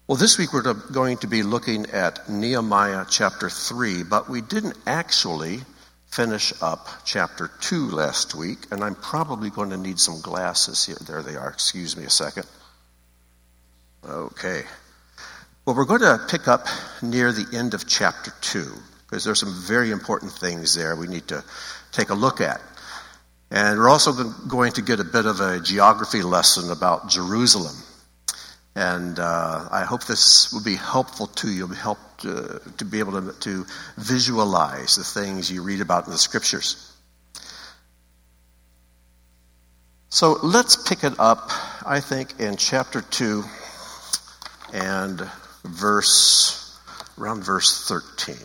Well, this week we're going to be looking at Nehemiah chapter 3, but we didn't actually finish up chapter 2 last week, and I'm probably going to need some glasses here. There they are. Excuse me a second. Okay. Well, we're going to pick up near the end of chapter 2, because there's some very important things there we need to take a look at. And we're also going to get a bit of a geography lesson about Jerusalem. And I hope this will be helpful to you, help to be able to visualize the things you read about in the Scriptures. So let's pick it up, I think, in chapter 2 and around verse 13.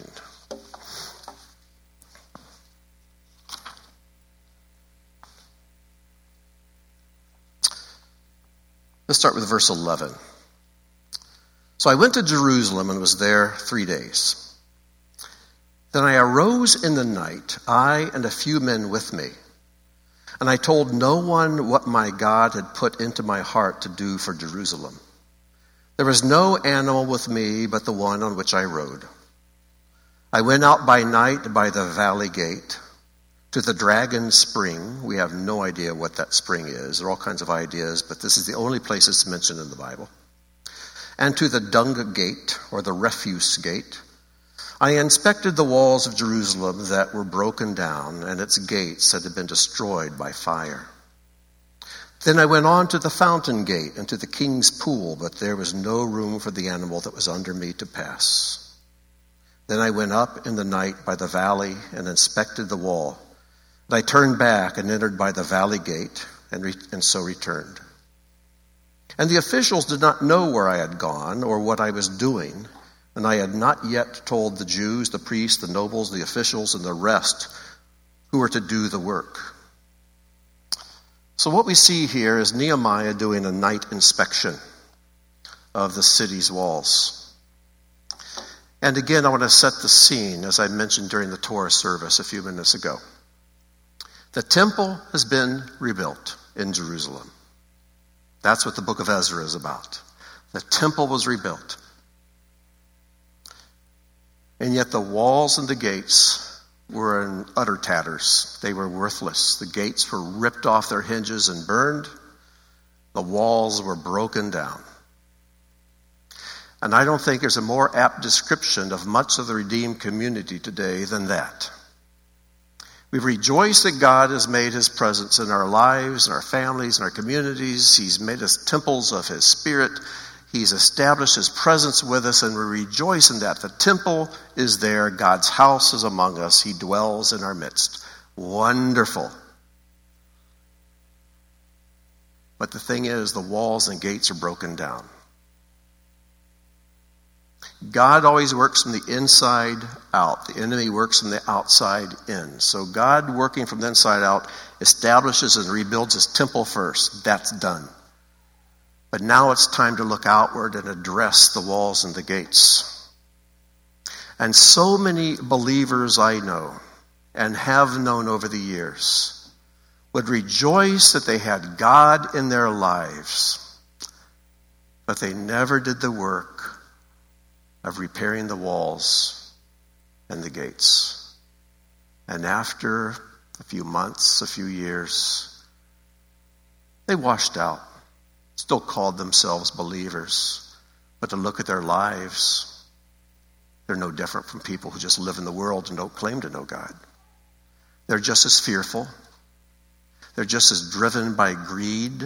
Let's start with verse 11. So I went to Jerusalem and was there 3 days. Then I arose in the night, I and a few men with me. And I told no one what my God had put into my heart to do for Jerusalem. There was no animal with me but the one on which I rode. I went out by night by the valley gate to the Dragon Spring. We have no idea what that spring is. There are all kinds of ideas, but this is the only place it's mentioned in the Bible. And to the Dung Gate, or the Refuse Gate. I inspected the walls of Jerusalem that were broken down, and its gates that had been destroyed by fire. Then I went on to the Fountain Gate and to the King's Pool, but there was no room for the animal that was under me to pass. Then I went up in the night by the valley and inspected the wall. And I turned back and entered by the valley gate, and so returned. And the officials did not know where I had gone or what I was doing, and I had not yet told the Jews, the priests, the nobles, the officials, and the rest who were to do the work. So what we see here is Nehemiah doing a night inspection of the city's walls. And again, I want to set the scene, as I mentioned during the Torah service a few minutes ago. The temple has been rebuilt in Jerusalem. That's what the book of Ezra is about. The temple was rebuilt. And yet the walls and the gates were in utter tatters. They were worthless. The gates were ripped off their hinges and burned. The walls were broken down. And I don't think there's a more apt description of much of the redeemed community today than that. We rejoice that God has made his presence in our lives, in our families, in our communities. He's made us temples of his Spirit. He's established his presence with us, and we rejoice in that. The temple is there. God's house is among us. He dwells in our midst. Wonderful. But the thing is, the walls and gates are broken down. God always works from the inside out. The enemy works from the outside in. So God, working from the inside out, establishes and rebuilds his temple first. That's done. But now it's time to look outward and address the walls and the gates. And so many believers I know and have known over the years would rejoice that they had God in their lives, but they never did the work of repairing the walls and the gates. And after a few months, a few years, they washed out, still called themselves believers, but to look at their lives, they're no different from people who just live in the world and don't claim to know God. They're just as fearful. They're just as driven by greed.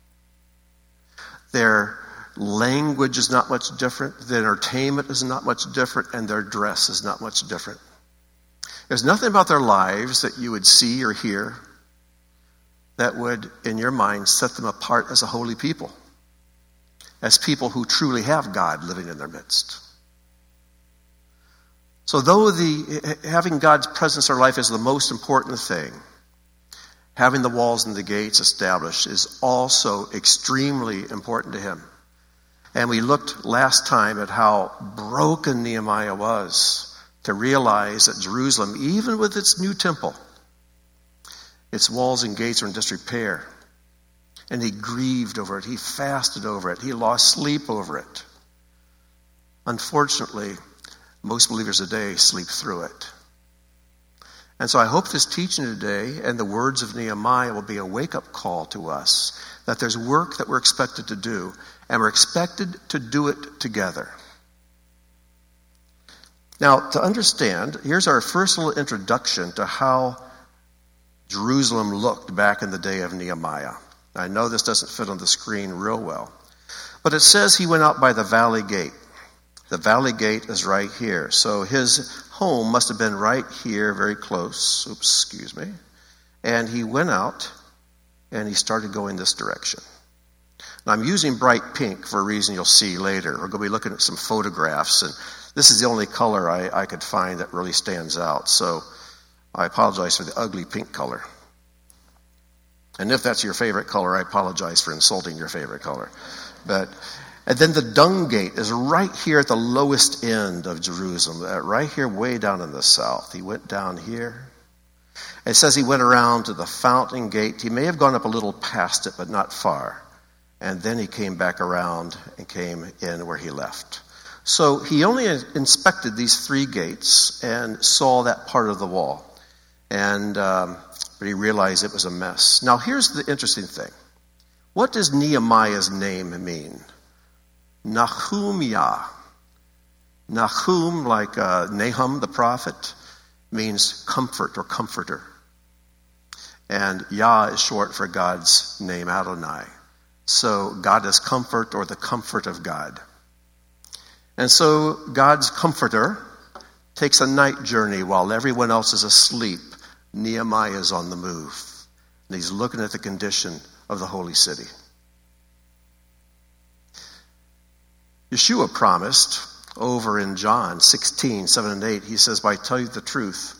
Their language is not much different. Their entertainment is not much different. And their dress is not much different. There's nothing about their lives that you would see or hear that would, in your mind, set them apart as a holy people, as people who truly have God living in their midst. So though having God's presence in our life is the most important thing, having the walls and the gates established is also extremely important to him. And we looked last time at how broken Nehemiah was to realize that Jerusalem, even with its new temple, its walls and gates are in disrepair. And he grieved over it. He fasted over it. He lost sleep over it. Unfortunately, most believers today sleep through it. And so I hope this teaching today and the words of Nehemiah will be a wake-up call to us that there's work that we're expected to do, and we're expected to do it together. Now, to understand, here's our first little introduction to how Jerusalem looked back in the day of Nehemiah. I know this doesn't fit on the screen real well, but it says he went out by the valley gate. The valley gate is right here. So his home must have been right here, very close. And he went out and he started going this direction. Now, I'm using bright pink for a reason you'll see later. We're going to be looking at some photographs, and this is the only color I could find that really stands out. So I apologize for the ugly pink color. And if that's your favorite color, I apologize for insulting your favorite color. And then the dung gate is right here at the lowest end of Jerusalem, right here way down in the south. He went down here. It says he went around to the fountain gate. He may have gone up a little past it, but not far. And then he came back around and came in where he left. So he only inspected these 3 gates and saw that part of the wall. But he realized it was a mess. Now here's the interesting thing. What does Nehemiah's name mean? Nahum-Yah. Nahum, like Nahum the prophet, means comfort or comforter. And Yah is short for God's name, Adonai. So God is comfort, or the comfort of God. And so God's comforter takes a night journey while everyone else is asleep. Nehemiah is on the move. And he's looking at the condition of the holy city. Yeshua promised over in John 16, 7 and 8, he says, "But I tell you the truth,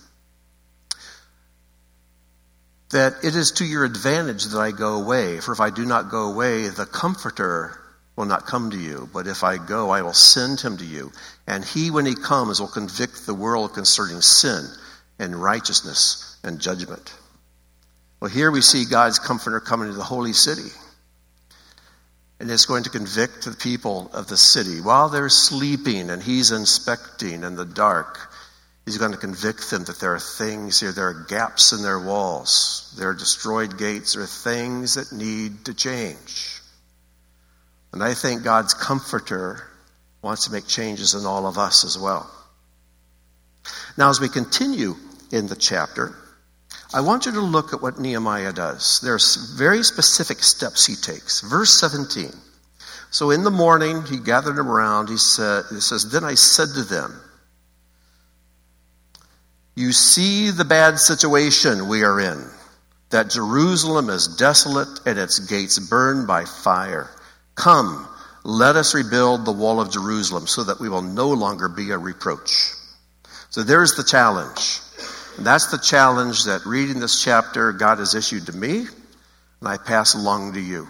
that it is to your advantage that I go away. For if I do not go away, the Comforter will not come to you. But if I go, I will send him to you. And he, when he comes, will convict the world concerning sin and righteousness and judgment." Well, here we see God's Comforter coming to the holy city. And it's going to convict the people of the city. While they're sleeping and he's inspecting in the dark, he's going to convict them that there are things here, there are gaps in their walls, there are destroyed gates, there are things that need to change. And I think God's Comforter wants to make changes in all of us as well. Now, as we continue in the chapter, I want you to look at what Nehemiah does. There's very specific steps he takes. Verse 17. So in the morning, he gathered them around. It says, "Then I said to them, you see the bad situation we are in, that Jerusalem is desolate and its gates burned by fire. Come, let us rebuild the wall of Jerusalem so that we will no longer be a reproach." So there's the challenge. And that's the challenge that reading this chapter, God has issued to me, and I pass along to you.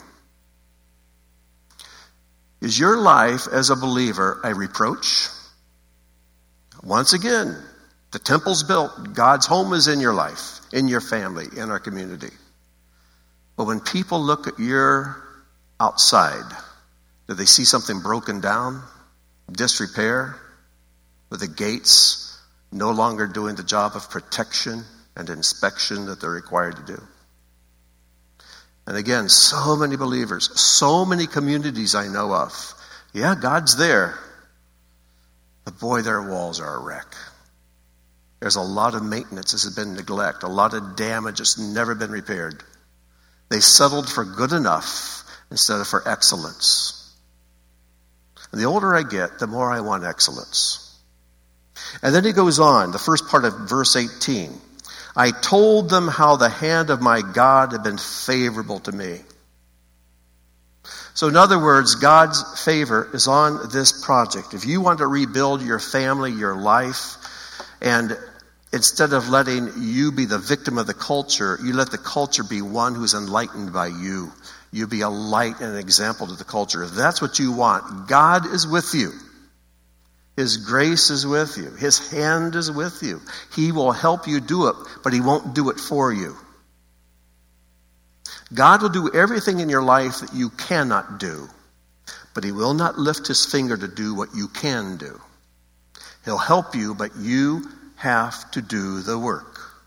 Is your life as a believer a reproach? Once again, the temple's built. God's home is in your life, in your family, in our community. But when people look at your outside, do they see something broken down, disrepair, with the gates no longer doing the job of protection and inspection that they're required to do? And again, so many believers, so many communities I know of. Yeah, God's there. But boy, their walls are a wreck. There's a lot of maintenance that has been neglected, a lot of damage that's never been repaired. They settled for good enough instead of for excellence. And the older I get, the more I want excellence. And then he goes on, the first part of verse 18. "I told them how the hand of my God had been favorable to me." So in other words, God's favor is on this project. If you want to rebuild your family, your life, and instead of letting you be the victim of the culture, you let the culture be one who's enlightened by you. You be a light and an example to the culture. If that's what you want, God is with you. His grace is with you. His hand is with you. He will help you do it, but he won't do it for you. God will do everything in your life that you cannot do, but he will not lift his finger to do what you can do. He'll help you, but you have to do the work.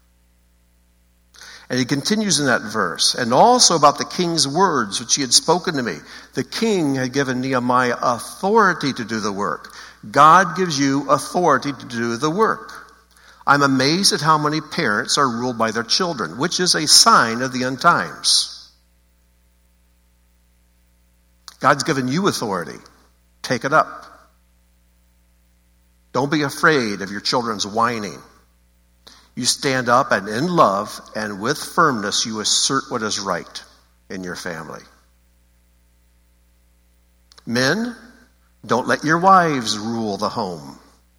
And he continues in that verse, and also about the king's words, which he had spoken to me. The king had given Nehemiah authority to do the work. God gives you authority to do the work. I'm amazed at how many parents are ruled by their children, which is a sign of the end times. God's given you authority. Take it up. Don't be afraid of your children's whining. You stand up, and in love and with firmness, you assert what is right in your family. Men, don't let your wives rule the home.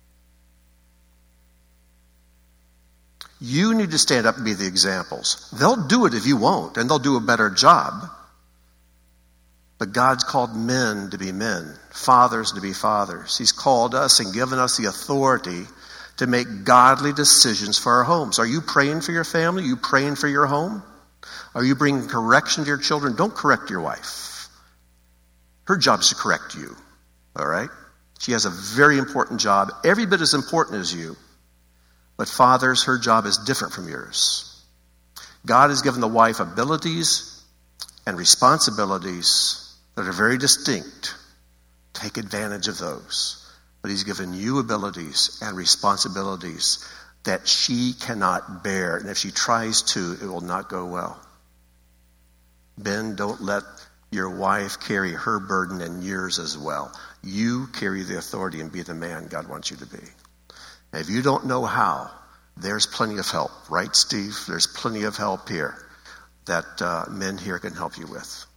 You need to stand up and be the examples. They'll do it if you won't, and they'll do a better job. But God's called men to be men, fathers to be fathers. He's called us and given us the authority to make godly decisions for our homes. Are you praying for your family? Are you praying for your home? Are you bringing correction to your children? Don't correct your wife. Her job is to correct you, all right? She has a very important job, every bit as important as you. But fathers, her job is different from yours. God has given the wife abilities and responsibilities that are very distinct. Take advantage of those. But he's given you abilities and responsibilities that she cannot bear. And if she tries to, it will not go well. Ben, don't let your wife carry her burden and yours as well. You carry the authority and be the man God wants you to be. And if you don't know how, there's plenty of help. Right, Steve? There's plenty of help here that men here can help you with.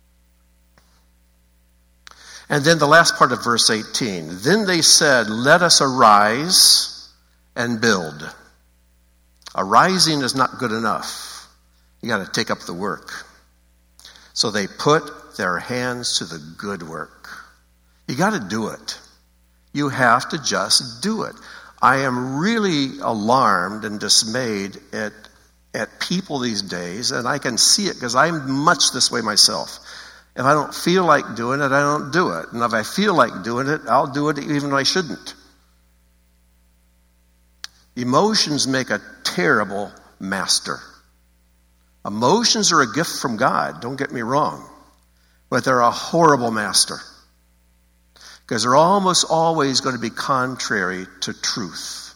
And then the last part of verse 18. Then they said, let us arise and build. Arising is not good enough. You got to take up the work. So they put their hands to the good work. You got to do it. You have to just do it. I am really alarmed and dismayed at people these days, and I can see it because I'm much this way myself. If I don't feel like doing it, I don't do it. And if I feel like doing it, I'll do it even though I shouldn't. Emotions make a terrible master. Emotions are a gift from God, don't get me wrong. But they're a horrible master. Because they're almost always going to be contrary to truth.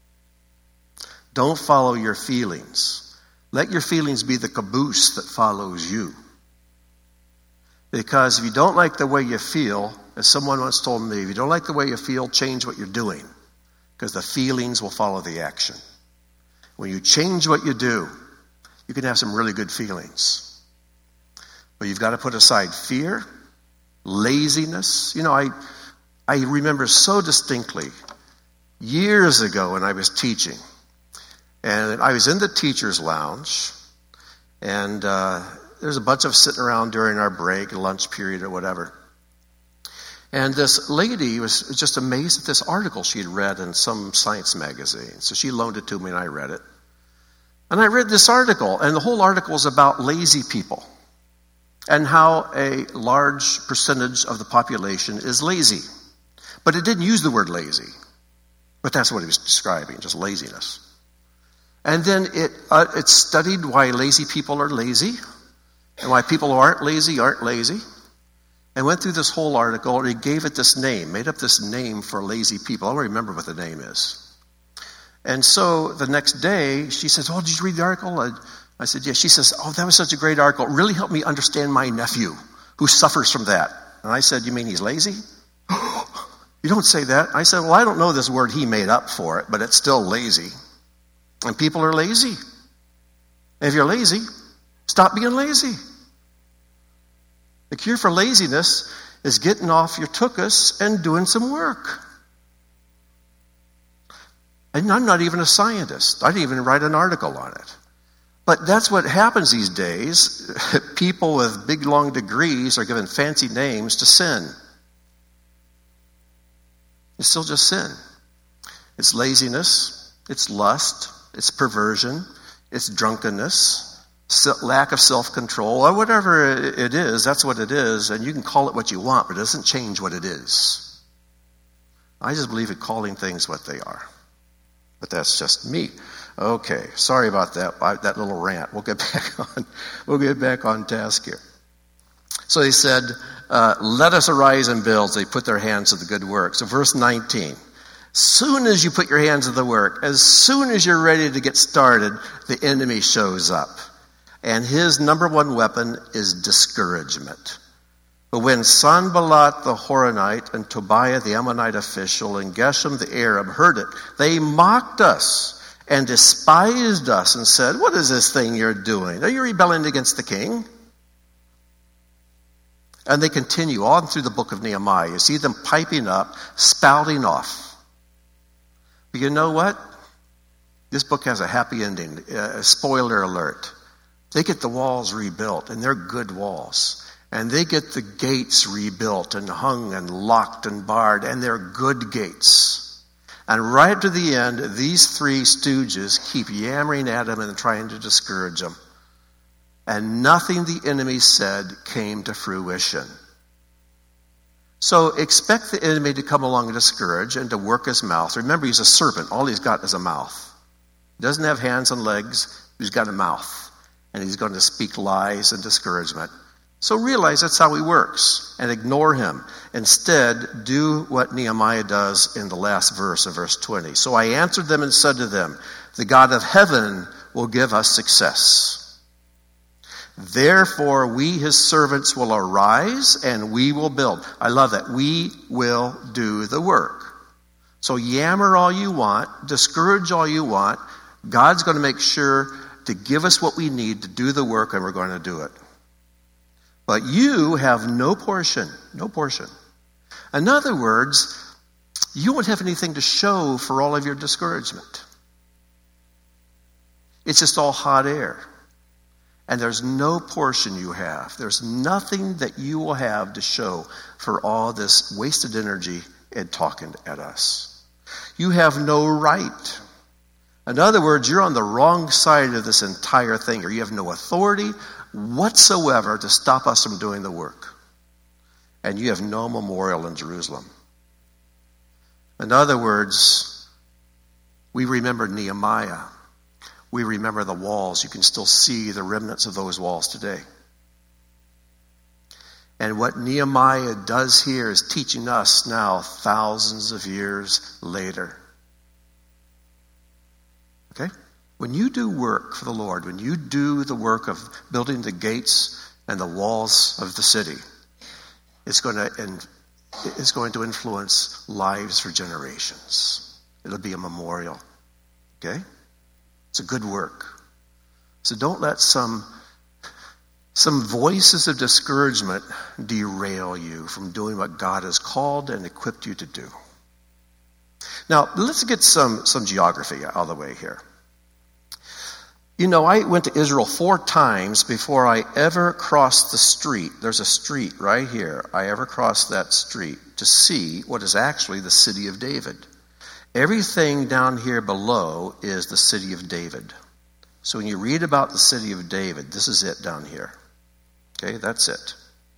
Don't follow your feelings. Let your feelings be the caboose that follows you. Because if you don't like the way you feel, as someone once told me, if you don't like the way you feel, change what you're doing. Because the feelings will follow the action. When you change what you do, you can have some really good feelings. But you've got to put aside fear, laziness. You know, I remember so distinctly years ago when I was teaching. And I was in the teacher's lounge. And there's a bunch of us sitting around during our break, lunch period or whatever. And this lady was just amazed at this article she had read in some science magazine. So she loaned it to me and I read it. And I read this article, and the whole article is about lazy people and how a large percentage of the population is lazy. But it didn't use the word lazy. But that's what he was describing, just laziness. And then it studied why lazy people are lazy and why people who aren't lazy, and went through this whole article, and he gave it this name, made up this name for lazy people. I don't remember what the name is. And so the next day, she says, oh, did you read the article? I said, yes. She says, oh, that was such a great article. It really helped me understand my nephew who suffers from that. And I said, you mean he's lazy? You don't say that. I said, well, I don't know this word he made up for it, but it's still lazy. And people are lazy. And if you're lazy, stop being lazy. The cure for laziness is getting off your tuchus and doing some work. And I'm not even a scientist. I didn't even write an article on it. But that's what happens these days. People with big, long degrees are given fancy names to sin. It's still just sin. It's laziness. It's lust. It's perversion. It's drunkenness. lack of self-control, or whatever it is, that's what it is, and you can call it what you want, but it doesn't change what it is. I just believe in calling things what they are. But that's just me. Okay, sorry about that little rant. We'll get back on task here. So he said, let us arise and build. They put their hands to the good work. So verse 19. Soon as you put your hands to the work, as soon as you're ready to get started, the enemy shows up. And his number one weapon is discouragement. But when Sanballat the Horonite and Tobiah the Ammonite official and Geshem the Arab heard it, they mocked us and despised us and said, what is this thing you're doing? Are you rebelling against the king? And they continue on through the book of Nehemiah. You see them piping up, spouting off. But you know what? This book has a happy ending. Spoiler alert. They get the walls rebuilt, and they're good walls. And they get the gates rebuilt and hung and locked and barred, and they're good gates. And right to the end, these three stooges keep yammering at him and trying to discourage him. And nothing the enemy said came to fruition. So expect the enemy to come along and discourage and to work his mouth. Remember, he's a serpent. All he's got is a mouth. He doesn't have hands and legs. He's got a mouth. And he's going to speak lies and discouragement. So realize that's how he works and ignore him. Instead, do what Nehemiah does in the last verse of verse 20. So I answered them and said to them, the God of heaven will give us success. Therefore, we, his servants, will arise and we will build. I love that. We will do the work. So yammer all you want, discourage all you want. God's going to make sure to give us what we need to do the work, and we're going to do it. But you have no portion, no portion. In other words, you won't have anything to show for all of your discouragement. It's just all hot air. And there's no portion you have. There's nothing that you will have to show for all this wasted energy and talking at us. You have no right. In other words, you're on the wrong side of this entire thing, or you have no authority whatsoever to stop us from doing the work. And you have no memorial in Jerusalem. In other words, we remember Nehemiah. We remember the walls. You can still see the remnants of those walls today. And what Nehemiah does here is teaching us now thousands of years later. Okay? When you do work for the Lord, when you do the work of building the gates and the walls of the city, it's going to influence lives for generations. It'll be a memorial. Okay? It's a good work. So don't let some voices of discouragement derail you from doing what God has called and equipped you to do. Now, let's get some geography out of the way here. You know, I went to Israel 4 times before I ever crossed the street. There's a street right here. I ever crossed that street to see what is actually the city of David. Everything down here below is the city of David. So when you read about the city of David, this is it down here. Okay, that's it.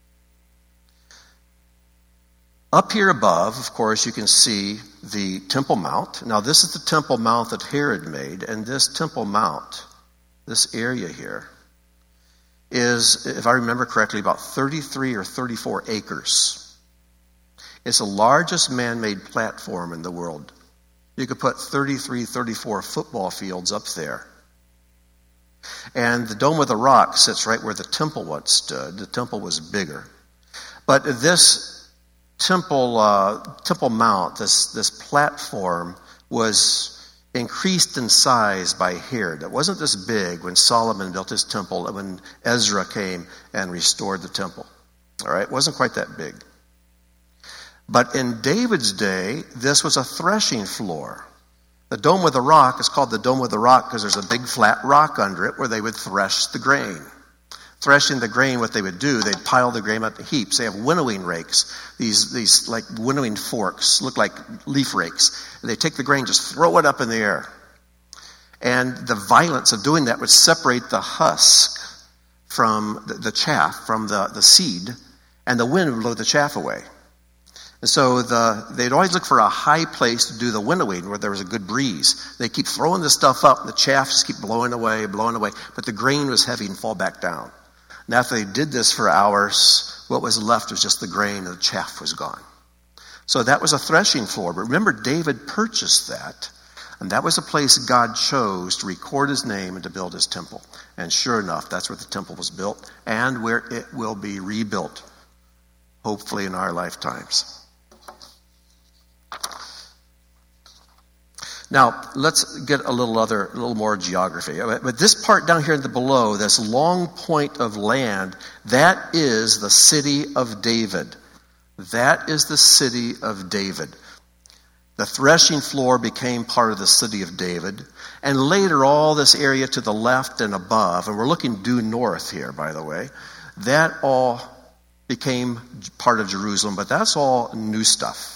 Up here above, of course, you can see the Temple Mount. Now, this is the Temple Mount that Herod made, and this Temple Mount, this area here, is, if I remember correctly, about 33 or 34 acres. It's the largest man-made platform in the world. You could put 33, 34 football fields up there. And the Dome of the Rock sits right where the temple once stood. The temple was bigger. But this Temple Mount, this platform, was increased in size by Herod. It wasn't this big when Solomon built his temple and when Ezra came and restored the temple. All right, it wasn't quite that big. But in David's day, this was a threshing floor. The Dome of the Rock is called the Dome of the Rock because there's a big flat rock under it where they would thresh the grain. Threshing the grain, what they would do, they'd pile the grain up in heaps. They have winnowing rakes, these like winnowing forks, look like leaf rakes. And they take the grain, just throw it up in the air. And the violence of doing that would separate the husk from the chaff, from the seed, and the wind would blow the chaff away. And so they'd always look for a high place to do the winnowing where there was a good breeze. They keep throwing this stuff up, and the chaff just keep blowing away, but the grain was heavy and fall back down. And after they did this for hours, what was left was just the grain, and the chaff was gone. So that was a threshing floor. But remember, David purchased that, and that was a place God chose to record his name and to build his temple. And sure enough, that's where the temple was built and where it will be rebuilt, hopefully in our lifetimes. Now, let's get a little more geography. But this part down here below, this long point of land, that is the city of David. That is the city of David. The threshing floor became part of the city of David. And later, all this area to the left and above, and we're looking due north here, by the way, that all became part of Jerusalem, but that's all new stuff.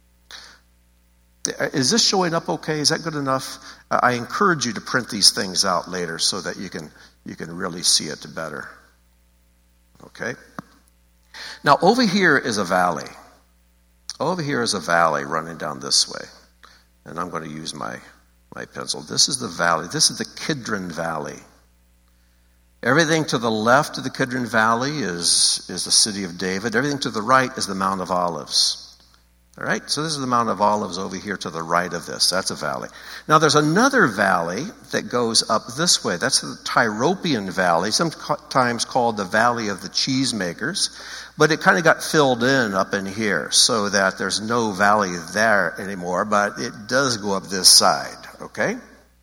Is this showing up okay? Is that good enough? I encourage you to print these things out later so that you can really see it better. Okay? Now, over here is a valley. Over here is a valley running down this way. And I'm going to use my pencil. This is the valley. This is the Kidron Valley. Everything to the left of the Kidron Valley is the city of David. Everything to the right is the Mount of Olives. All right, so this is the Mount of Olives over here to the right of this. That's a valley. Now, there's another valley that goes up this way. That's the Tyropoeon Valley, sometimes called the Valley of the Cheesemakers. But it kind of got filled in up in here so that there's no valley there anymore, but it does go up this side, okay?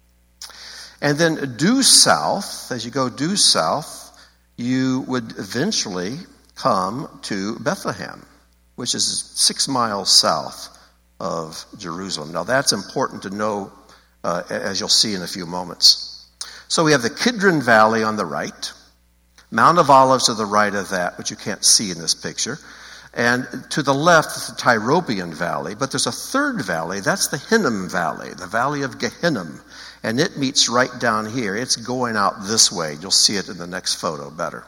And then due south, as you go due south, you would eventually come to Bethlehem, which is 6 miles south of Jerusalem. Now, that's important to know, as you'll see in a few moments. So we have the Kidron Valley on the right, Mount of Olives to the right of that, which you can't see in this picture, and to the left is the Tyropoeon Valley. But there's a third valley, that's the Hinnom Valley, the Valley of Gehinnom, and it meets right down here. It's going out this way. You'll see it in the next photo better.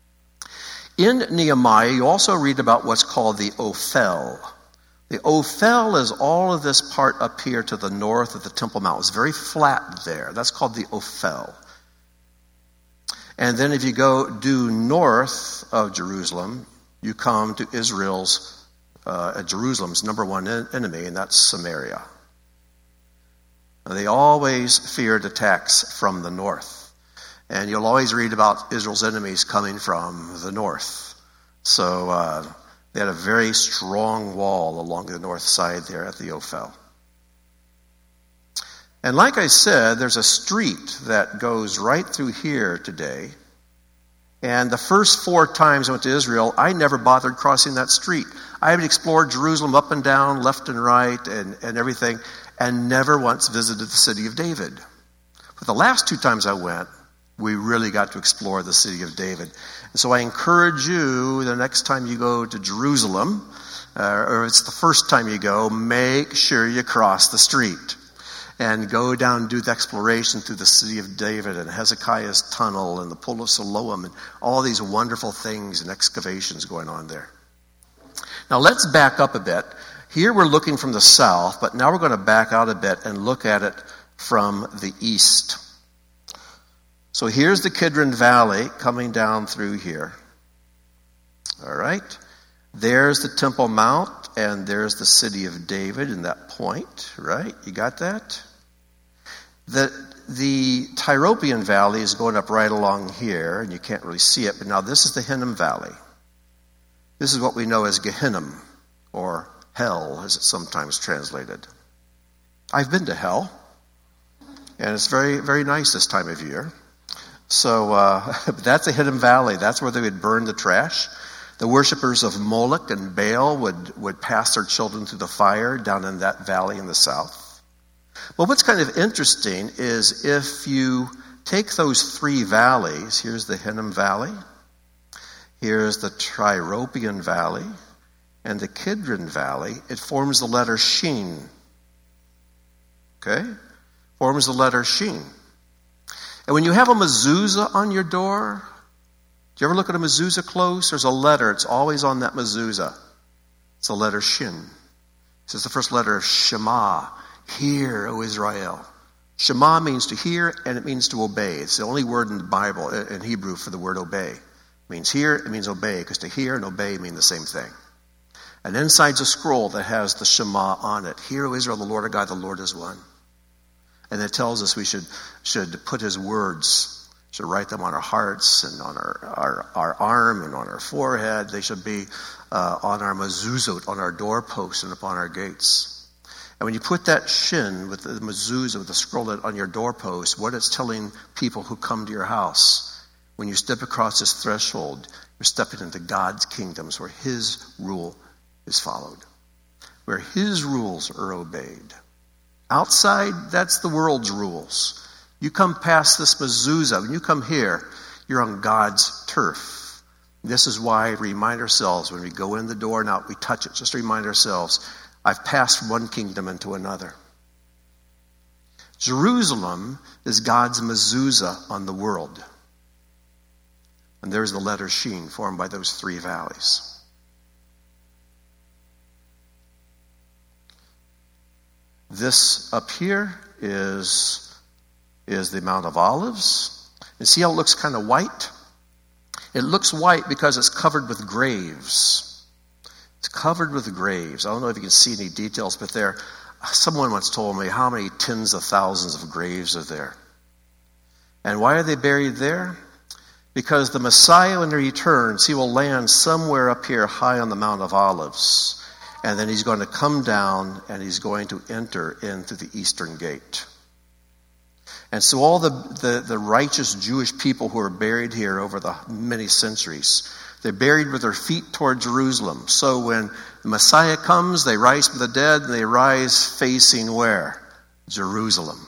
In Nehemiah, you also read about what's called the Ophel. The Ophel is all of this part up here to the north of the Temple Mount. It's very flat there. That's called the Ophel. And then if you go due north of Jerusalem, you come to Jerusalem's number one enemy, and that's Samaria. And they always feared attacks from the north. And you'll always read about Israel's enemies coming from the north. So they had a very strong wall along the north side there at the Ophel. And like I said, there's a street that goes right through here today. And the first 4 times I went to Israel, I never bothered crossing that street. I had explored Jerusalem up and down, left and right, and everything, and never once visited the city of David. But the last 2 times I went, we really got to explore the city of David. And so I encourage you, the next time you go to Jerusalem, or it's the first time you go, make sure you cross the street and go down and do the exploration through the city of David and Hezekiah's tunnel and the Pool of Siloam and all these wonderful things and excavations going on there. Now let's back up a bit. Here we're looking from the south, but now we're going to back out a bit and look at it from the east. So here's the Kidron Valley coming down through here. All right. There's the Temple Mount, and there's the city of David in that point, right? You got that? The Tyropoeon Valley is going up right along here, and you can't really see it, but now this is the Hinnom Valley. This is what we know as Gehinnom, or hell, as it's sometimes translated. I've been to hell, and it's very, very nice this time of year. So that's the Hinnom Valley. That's where they would burn the trash. The worshipers of Moloch and Baal would pass their children through the fire down in that valley in the south. Well, what's kind of interesting is if you take those 3 valleys, here's the Hinnom Valley, here's the Tyropoeon Valley, and the Kidron Valley, it forms the letter Shin. Okay? Forms the letter Shin. And when you have a mezuzah on your door, you ever look at a mezuzah close? There's a letter. It's always on that mezuzah. It's the letter Shin. This is the first letter of Shema. Hear, O Israel. Shema means to hear, and it means to obey. It's the only word in the Bible, in Hebrew, for the word obey. It means hear, it means obey, because to hear and obey mean the same thing. And inside's a scroll that has the Shema on it. Hear, O Israel, the Lord our God, the Lord is one. And it tells us we should put his words, should write them on our hearts and on our arm and on our forehead. They should be on our mezuzot, on our doorposts and upon our gates. And when you put that Shin with the mezuzah, with the scroll on your doorpost, what it's telling people who come to your house, when you step across this threshold, you're stepping into God's kingdoms where his rule is followed, where his rules are obeyed. Outside, that's the world's rules. You come past this mezuzah, when you come here, you're on God's turf. This is why we remind ourselves when we go in the door and out, we touch it, just to remind ourselves, I've passed from one kingdom into another. Jerusalem is God's mezuzah on the world. And there's the letter Shin formed by those three valleys. This up here is the Mount of Olives. And see how it looks kind of white? It looks white because it's covered with graves. It's covered with graves. I don't know if you can see any details, but someone once told me how many tens of thousands of graves are there. And why are they buried there? Because the Messiah, when he returns, he will land somewhere up here high on the Mount of Olives. And then he's going to come down and he's going to enter into the eastern gate. And so all the righteous Jewish people who are buried here over the many centuries, they're buried with their feet toward Jerusalem. So when the Messiah comes, they rise from the dead, and they rise facing where? Jerusalem.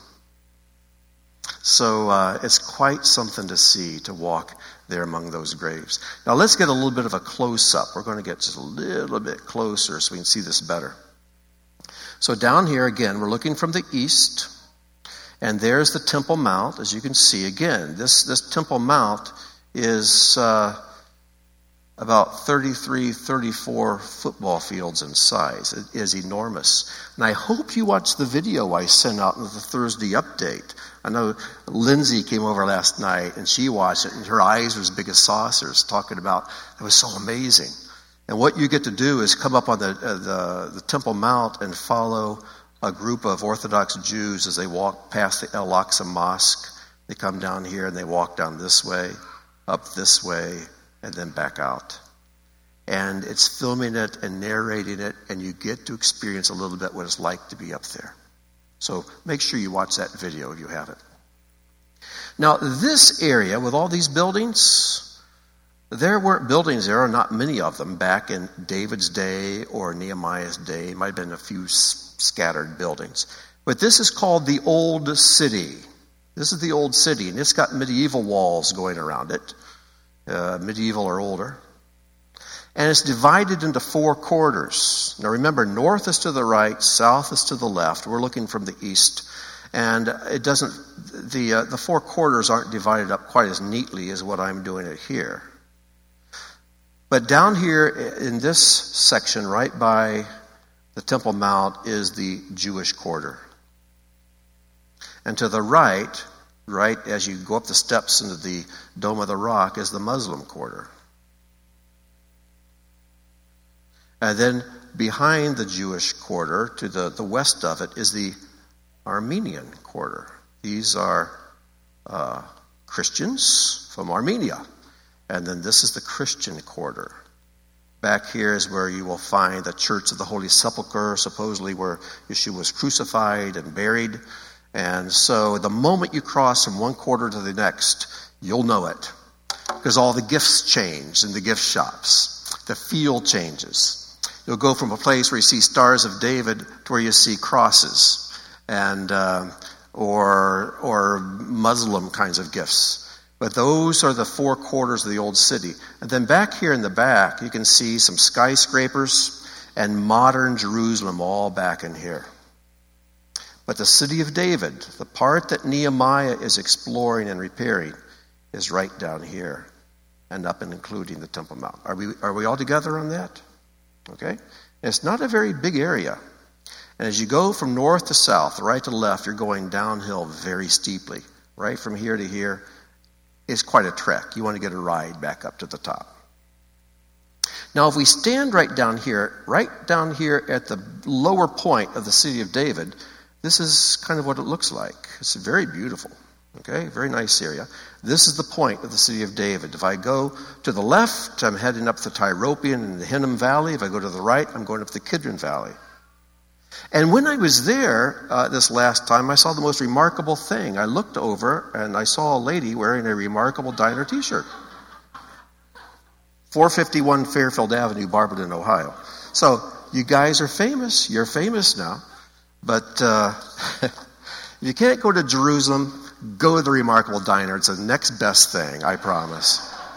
So it's quite something to see, to walk there among those graves. Now let's get a little bit of a close-up. We're going to get just a little bit closer so we can see this better. So down here, again, we're looking from the east, and there's the Temple Mount, as you can see. Again, this Temple Mount is about 34 football fields in size. It is enormous. And I hope you watched the video I sent out in the Thursday update. I know Lindsay came over last night and she watched it and her eyes were as big as saucers, talking about it was so amazing. And what you get to do is come up on the Temple Mount and follow a group of Orthodox Jews as they walk past the Al-Aqsa Mosque. They come down here and they walk down this way, up this way, and then back out. And it's filming it and narrating it, and you get to experience a little bit what it's like to be up there. So make sure you watch that video if you haven't. Now, this area with all these buildings, there weren't buildings there, or not many of them, back in David's day or Nehemiah's day. It might have been a few scattered buildings. But this is called the Old City. This is the Old City, and it's got medieval walls going around it. Medieval or older. And it's divided into 4 quarters. Now remember, north is to the right, south is to the left. We're looking from the east. And the 4 quarters aren't divided up quite as neatly as what I'm doing it here. But down here in this section, right by the Temple Mount, is the Jewish quarter. And to the right as you go up the steps into the Dome of the Rock, is the Muslim quarter. And then behind the Jewish quarter, to the west of it, is the Armenian quarter. These are Christians from Armenia. And then this is the Christian quarter. Back here is where you will find the Church of the Holy Sepulchre, supposedly where Yeshua was crucified and buried. And so the moment you cross from one quarter to the next, you'll know it. Because all the gifts change in the gift shops. The feel changes. You'll go from a place where you see stars of David to where you see crosses and or Muslim kinds of gifts. But those are the 4 quarters of the Old City. And then back here in the back, you can see some skyscrapers and modern Jerusalem all back in here. But the city of David, the part that Nehemiah is exploring and repairing, is right down here. and up and including the Temple Mount. Are we all together on that? Okay? And it's not a very big area. And as you go from north to south, right to left, you're going downhill very steeply. Right from here to here, it's quite a trek. You want to get a ride back up to the top. Now, if we stand right down here at the lower point of the city of David, this is kind of what it looks like. It's very beautiful. Okay, very nice area. This is the point of the city of David. If I go to the left, I'm heading up the Tyropoeon and the Hinnom Valley. If I go to the right, I'm going up the Kidron Valley. And when I was there this last time, I saw the most remarkable thing. I looked over and I saw a lady wearing a Remarkable Diner t-shirt. 451 Fairfield Avenue, Barberton, Ohio. So you guys are famous. You're famous now. But if you can't go to Jerusalem, go to the Remarkable Diner. It's the next best thing, I promise.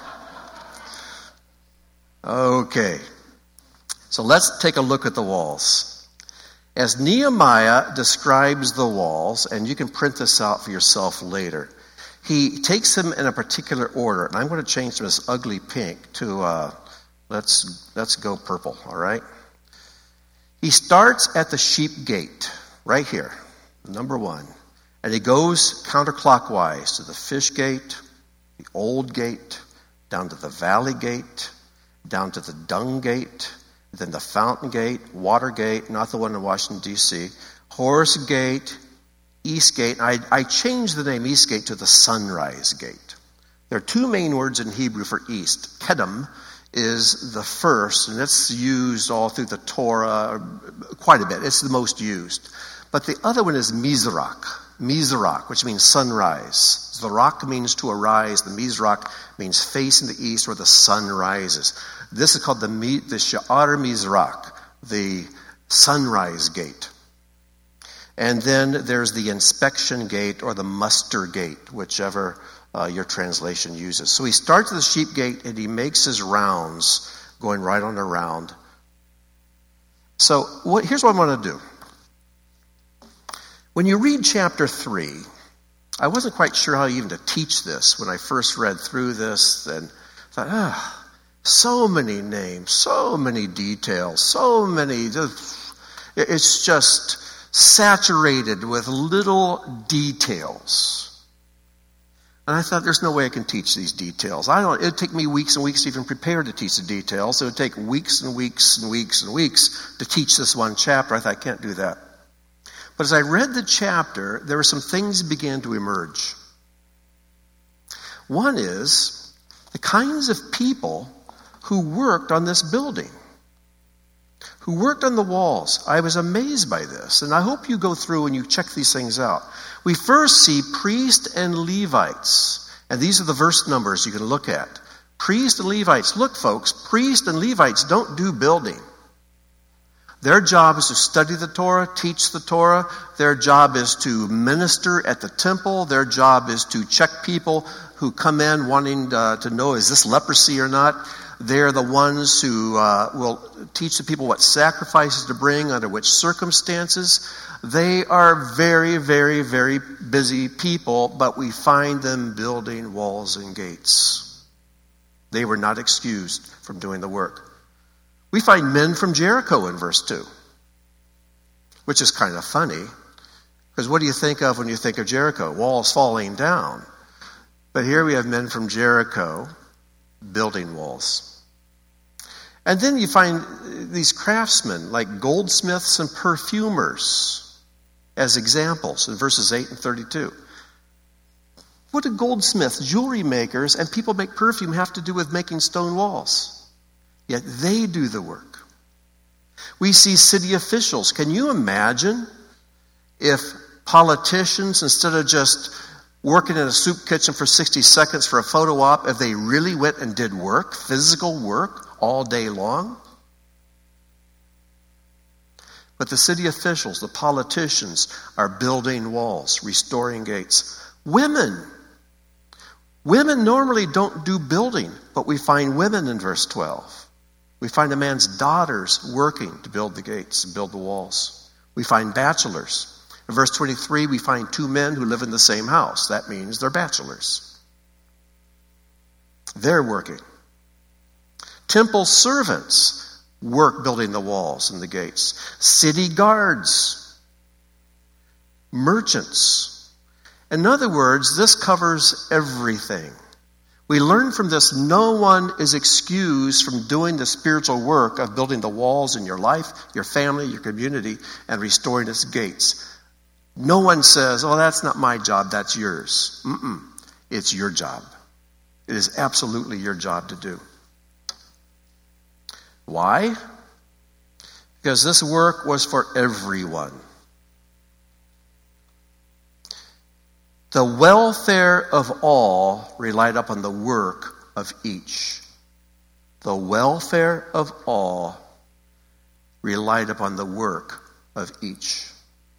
Okay. So let's take a look at the walls. As Nehemiah describes the walls, and you can print this out for yourself later, he takes them in a particular order. And I'm going to change from this ugly pink to, let's go purple, all right? He starts at the sheep gate, right here, number 1. And he goes counterclockwise to the fish gate, the old gate, down to the valley gate, down to the dung gate, then the fountain gate, water gate, not the one in Washington, D.C., horse gate, east gate. I changed the name east gate to the sunrise gate. There are 2 main words in Hebrew for east. Kedem is the first, and it's used all through the Torah quite a bit. It's the most used. But the other one is Mizrach, which means sunrise. Zarak means to arise. The Mizrach means facing the east where the sun rises. This is called the Sha'ar Mizrach, the sunrise gate. And then there's the inspection gate or the muster gate, whichever your translation uses. So he starts at the sheep gate and he makes his rounds, going right on around. So here's what I'm going to do. When you read chapter 3, I wasn't quite sure how even to teach this when I first read through this and thought, so many names, so many details, so many. It's just saturated with little details. And I thought, there's no way I can teach these details. It'd take me weeks and weeks to even prepare to teach the details. It would take weeks and weeks and weeks and weeks to teach this one chapter. I thought, I can't do that. But as I read the chapter, there were some things that began to emerge. One is the kinds of people who worked on this building, who worked on the walls. I was amazed by this, and I hope you go through and you check these things out. We first see priests and Levites, and these are the verse numbers you can look at. Priests and Levites. Look, folks, priests and Levites don't do building. Their job is to study the Torah, teach the Torah. Their job is to minister at the temple. Their job is to check people who come in wanting to know, is this leprosy or not? They're the ones who will teach the people what sacrifices to bring, under which circumstances. They are very, very, very busy people, but we find them building walls and gates. They were not excused from doing the work. We find men from Jericho in verse 2, which is kind of funny, because what do you think of when you think of Jericho? Walls falling down. But here we have men from Jericho building walls. And then you find these craftsmen like goldsmiths and perfumers as examples in verses 8 and 32. What do goldsmiths, jewelry makers, and people make perfume have to do with making stone walls? Yet they do the work. We see city officials. Can you imagine if politicians, instead of just working in a soup kitchen for 60 seconds for a photo op, if they really went and did work, physical work, all day long? But the city officials, the politicians, are building walls, restoring gates. Women normally don't do building, but we find women in verse 12. We find a man's daughters working to build the gates, and build the walls. We find bachelors. In verse 23, we find 2 men who live in the same house. That means they're bachelors. They're working. Temple servants work building the walls and the gates. City guards. Merchants. In other words, this covers everything. We learn from this, no one is excused from doing the spiritual work of building the walls in your life, your family, your community, and restoring its gates. No one says, oh, that's not my job, that's yours. It's your job. It is absolutely your job to do. Why? Because this work was for everyone. The welfare of all relied upon the work of each. The welfare of all relied upon the work of each.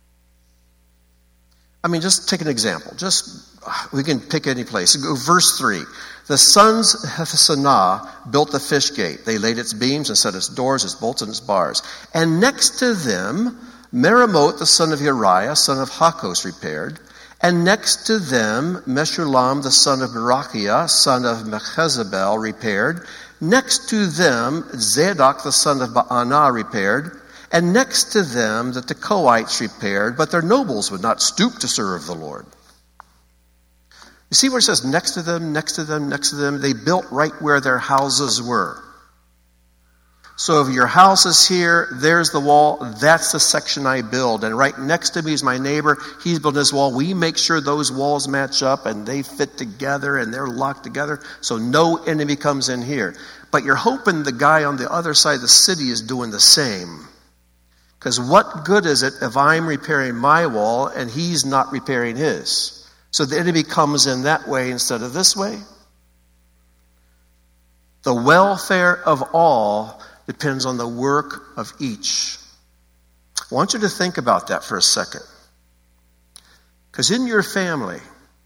I mean, just take an example. We can pick any place. Go verse 3. The sons of Hephasanah built the fish gate. They laid its beams and set its doors, its bolts, and its bars. And next to them, Meremoth, the son of Uriah, son of Hakos, repaired. And next to them, Meshullam, the son of Berechiah, son of Mechezabel, repaired. Next to them, Zadok, the son of Baanah, repaired. And next to them, the Tekoites repaired, but their nobles would not stoop to serve the Lord. You see where it says next to them, next to them, next to them? They built right where their houses were. So if your house is here, there's the wall, that's the section I build. And right next to me is my neighbor, he's building his wall. We make sure those walls match up and they fit together and they're locked together so no enemy comes in here. But you're hoping the guy on the other side of the city is doing the same. Because what good is it if I'm repairing my wall and he's not repairing his? So the enemy comes in that way instead of this way. The welfare of all depends on the work of each. I want you to think about that for a second. Because in your family,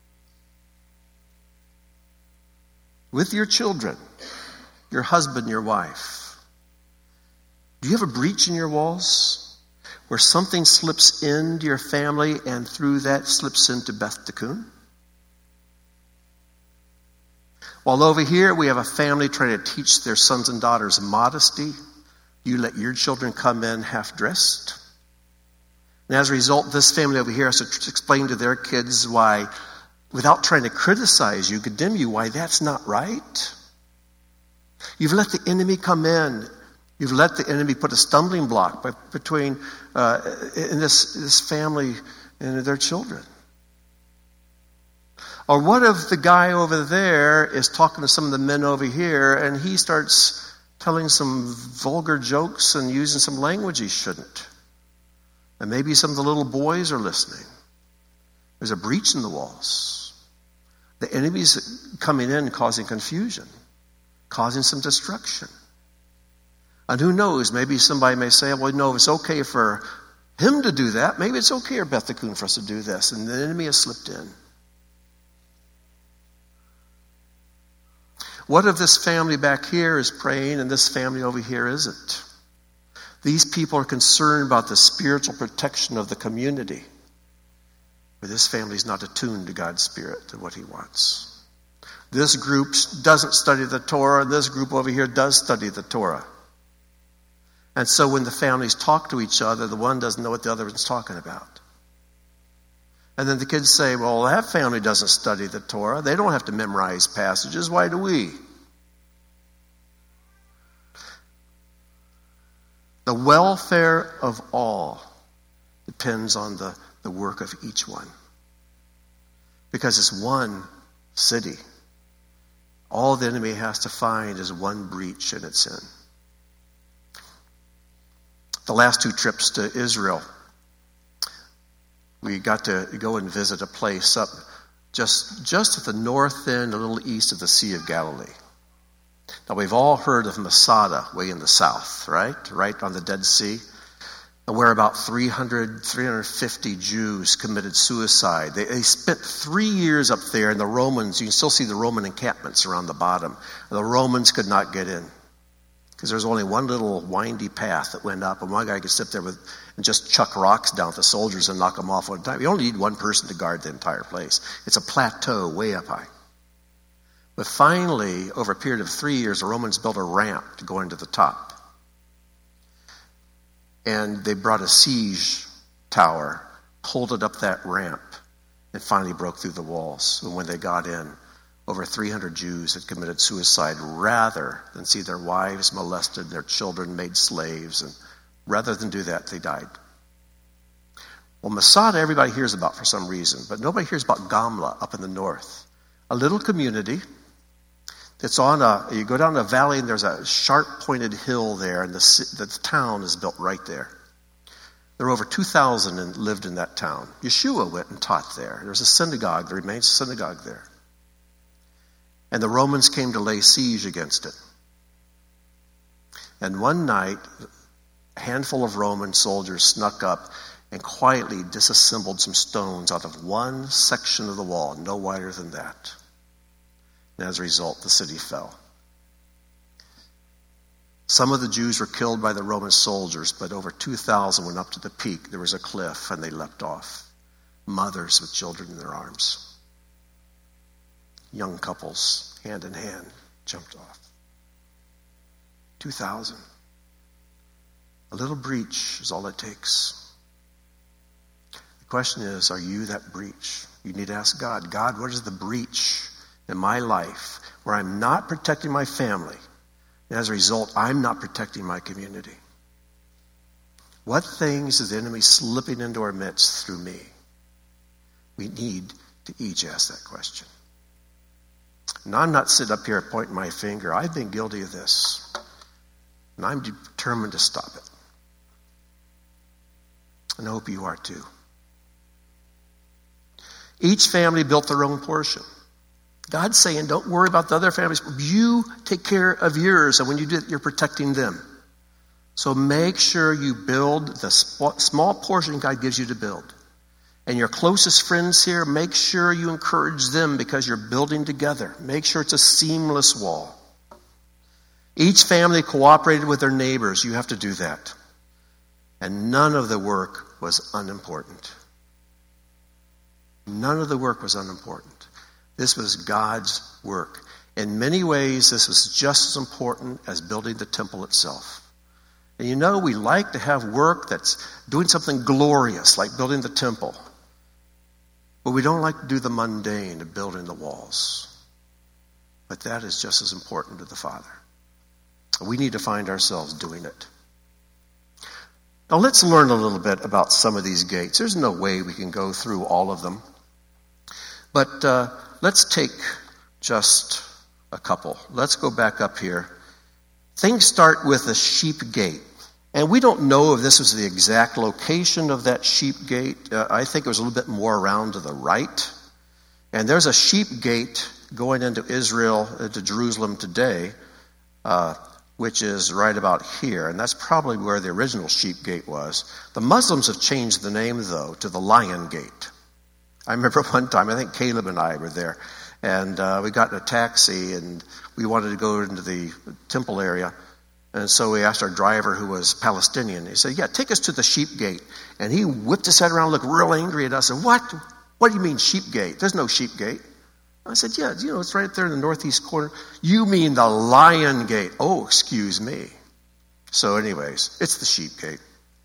with your children, your husband, your wife, do you have a breach in your walls where something slips into your family and through that slips into Beth Tikkun? While over here we have a family trying to teach their sons and daughters modesty, you let your children come in half-dressed. And as a result, this family over here has to explain to their kids why, without trying to criticize you, condemn you, why that's not right. You've let the enemy come in. You've let the enemy put a stumbling block between in this family and their children. Or what if the guy over there is talking to some of the men over here and he starts telling some vulgar jokes and using some language he shouldn't? And maybe some of the little boys are listening. There's a breach in the walls. The enemy's coming in and causing confusion, causing some destruction. And who knows, maybe somebody may say, well, no, it's okay for him to do that. Maybe it's okay for Beth Tikkun for us to do this. And the enemy has slipped in. What if this family back here is praying and this family over here isn't? These people are concerned about the spiritual protection of the community. But this family is not attuned to God's Spirit and what He wants. This group doesn't study the Torah, and this group over here does study the Torah. And so when the families talk to each other, the one doesn't know what the other one's talking about. And then the kids say, well, that family doesn't study the Torah. They don't have to memorize passages. Why do we? The welfare of all depends on the work of each one. Because it's one city. All the enemy has to find is one breach in its sin. The last 2 trips to Israel, we got to go and visit a place up just at the north end, a little east of the Sea of Galilee. Now, we've all heard of Masada, way in the south, right? Right on the Dead Sea, where about 350 Jews committed suicide. They spent 3 years up there, and the Romans, you can still see the Roman encampments around the bottom. The Romans could not get in because there was only one little windy path that went up, and one guy could sit there and just chuck rocks down at the soldiers and knock them off one time. You only need one person to guard the entire place. It's a plateau way up high. But finally, over a period of 3 years, the Romans built a ramp to go into the top. And they brought a siege tower, pulled it up that ramp, and finally broke through the walls. And when they got in, over 300 Jews had committed suicide rather than see their wives molested, their children made slaves, and rather than do that, they died. Well, Masada everybody hears about for some reason, but nobody hears about Gamla up in the north. A little community that's you go down a valley and there's a sharp-pointed hill there, and the town is built right there. There were over 2,000 and lived in that town. Yeshua went and taught there. There's a synagogue. There remains a synagogue there. And the Romans came to lay siege against it. And one night, a handful of Roman soldiers snuck up and quietly disassembled some stones out of one section of the wall, no wider than that. And as a result, the city fell. Some of the Jews were killed by the Roman soldiers, but over 2,000 went up to the peak. There was a cliff, and they leapt off. Mothers with children in their arms. Young couples, hand in hand, jumped off. 2,000. A little breach is all it takes. The question is, are you that breach? You need to ask God, God, what is the breach in my life where I'm not protecting my family? And as a result, I'm not protecting my community. What things is the enemy slipping into our midst through me? We need to each ask that question. And I'm not sitting up here pointing my finger. I've been guilty of this. And I'm determined to stop it. And I hope you are too. Each family built their own portion. God's saying, don't worry about the other families. You take care of yours. And when you do it, you're protecting them. So make sure you build the small portion God gives you to build. And your closest friends here, make sure you encourage them because you're building together. Make sure it's a seamless wall. Each family cooperated with their neighbors. You have to do that. And none of the work was unimportant. None of the work was unimportant. This was God's work. In many ways, this was just as important as building the temple itself. And you know, we like to have work that's doing something glorious, like building the temple. But we don't like to do the mundane of building the walls. But that is just as important to the Father. We need to find ourselves doing it. Now let's learn a little bit about some of these gates. There's no way we can go through all of them. But let's take just a couple. Let's go back up here. Things start with a sheep gate. And we don't know if this was the exact location of that sheep gate. I think it was a little bit more around to the right. And there's a sheep gate going into Israel, to Jerusalem today, which is right about here. And that's probably where the original sheep gate was. The Muslims have changed the name, though, to the Lion Gate. I remember one time, I think Caleb and I were there, and we got in a taxi, and we wanted to go into the temple area. And so we asked our driver, who was Palestinian. He said, yeah, take us to the sheep gate. And he whipped his head around, looked real angry at us. And what? What do you mean sheep gate? There's no sheep gate. I said, yeah, it's right there in the northeast corner. You mean the Lion Gate. Oh, excuse me. So anyways, it's the sheep gate.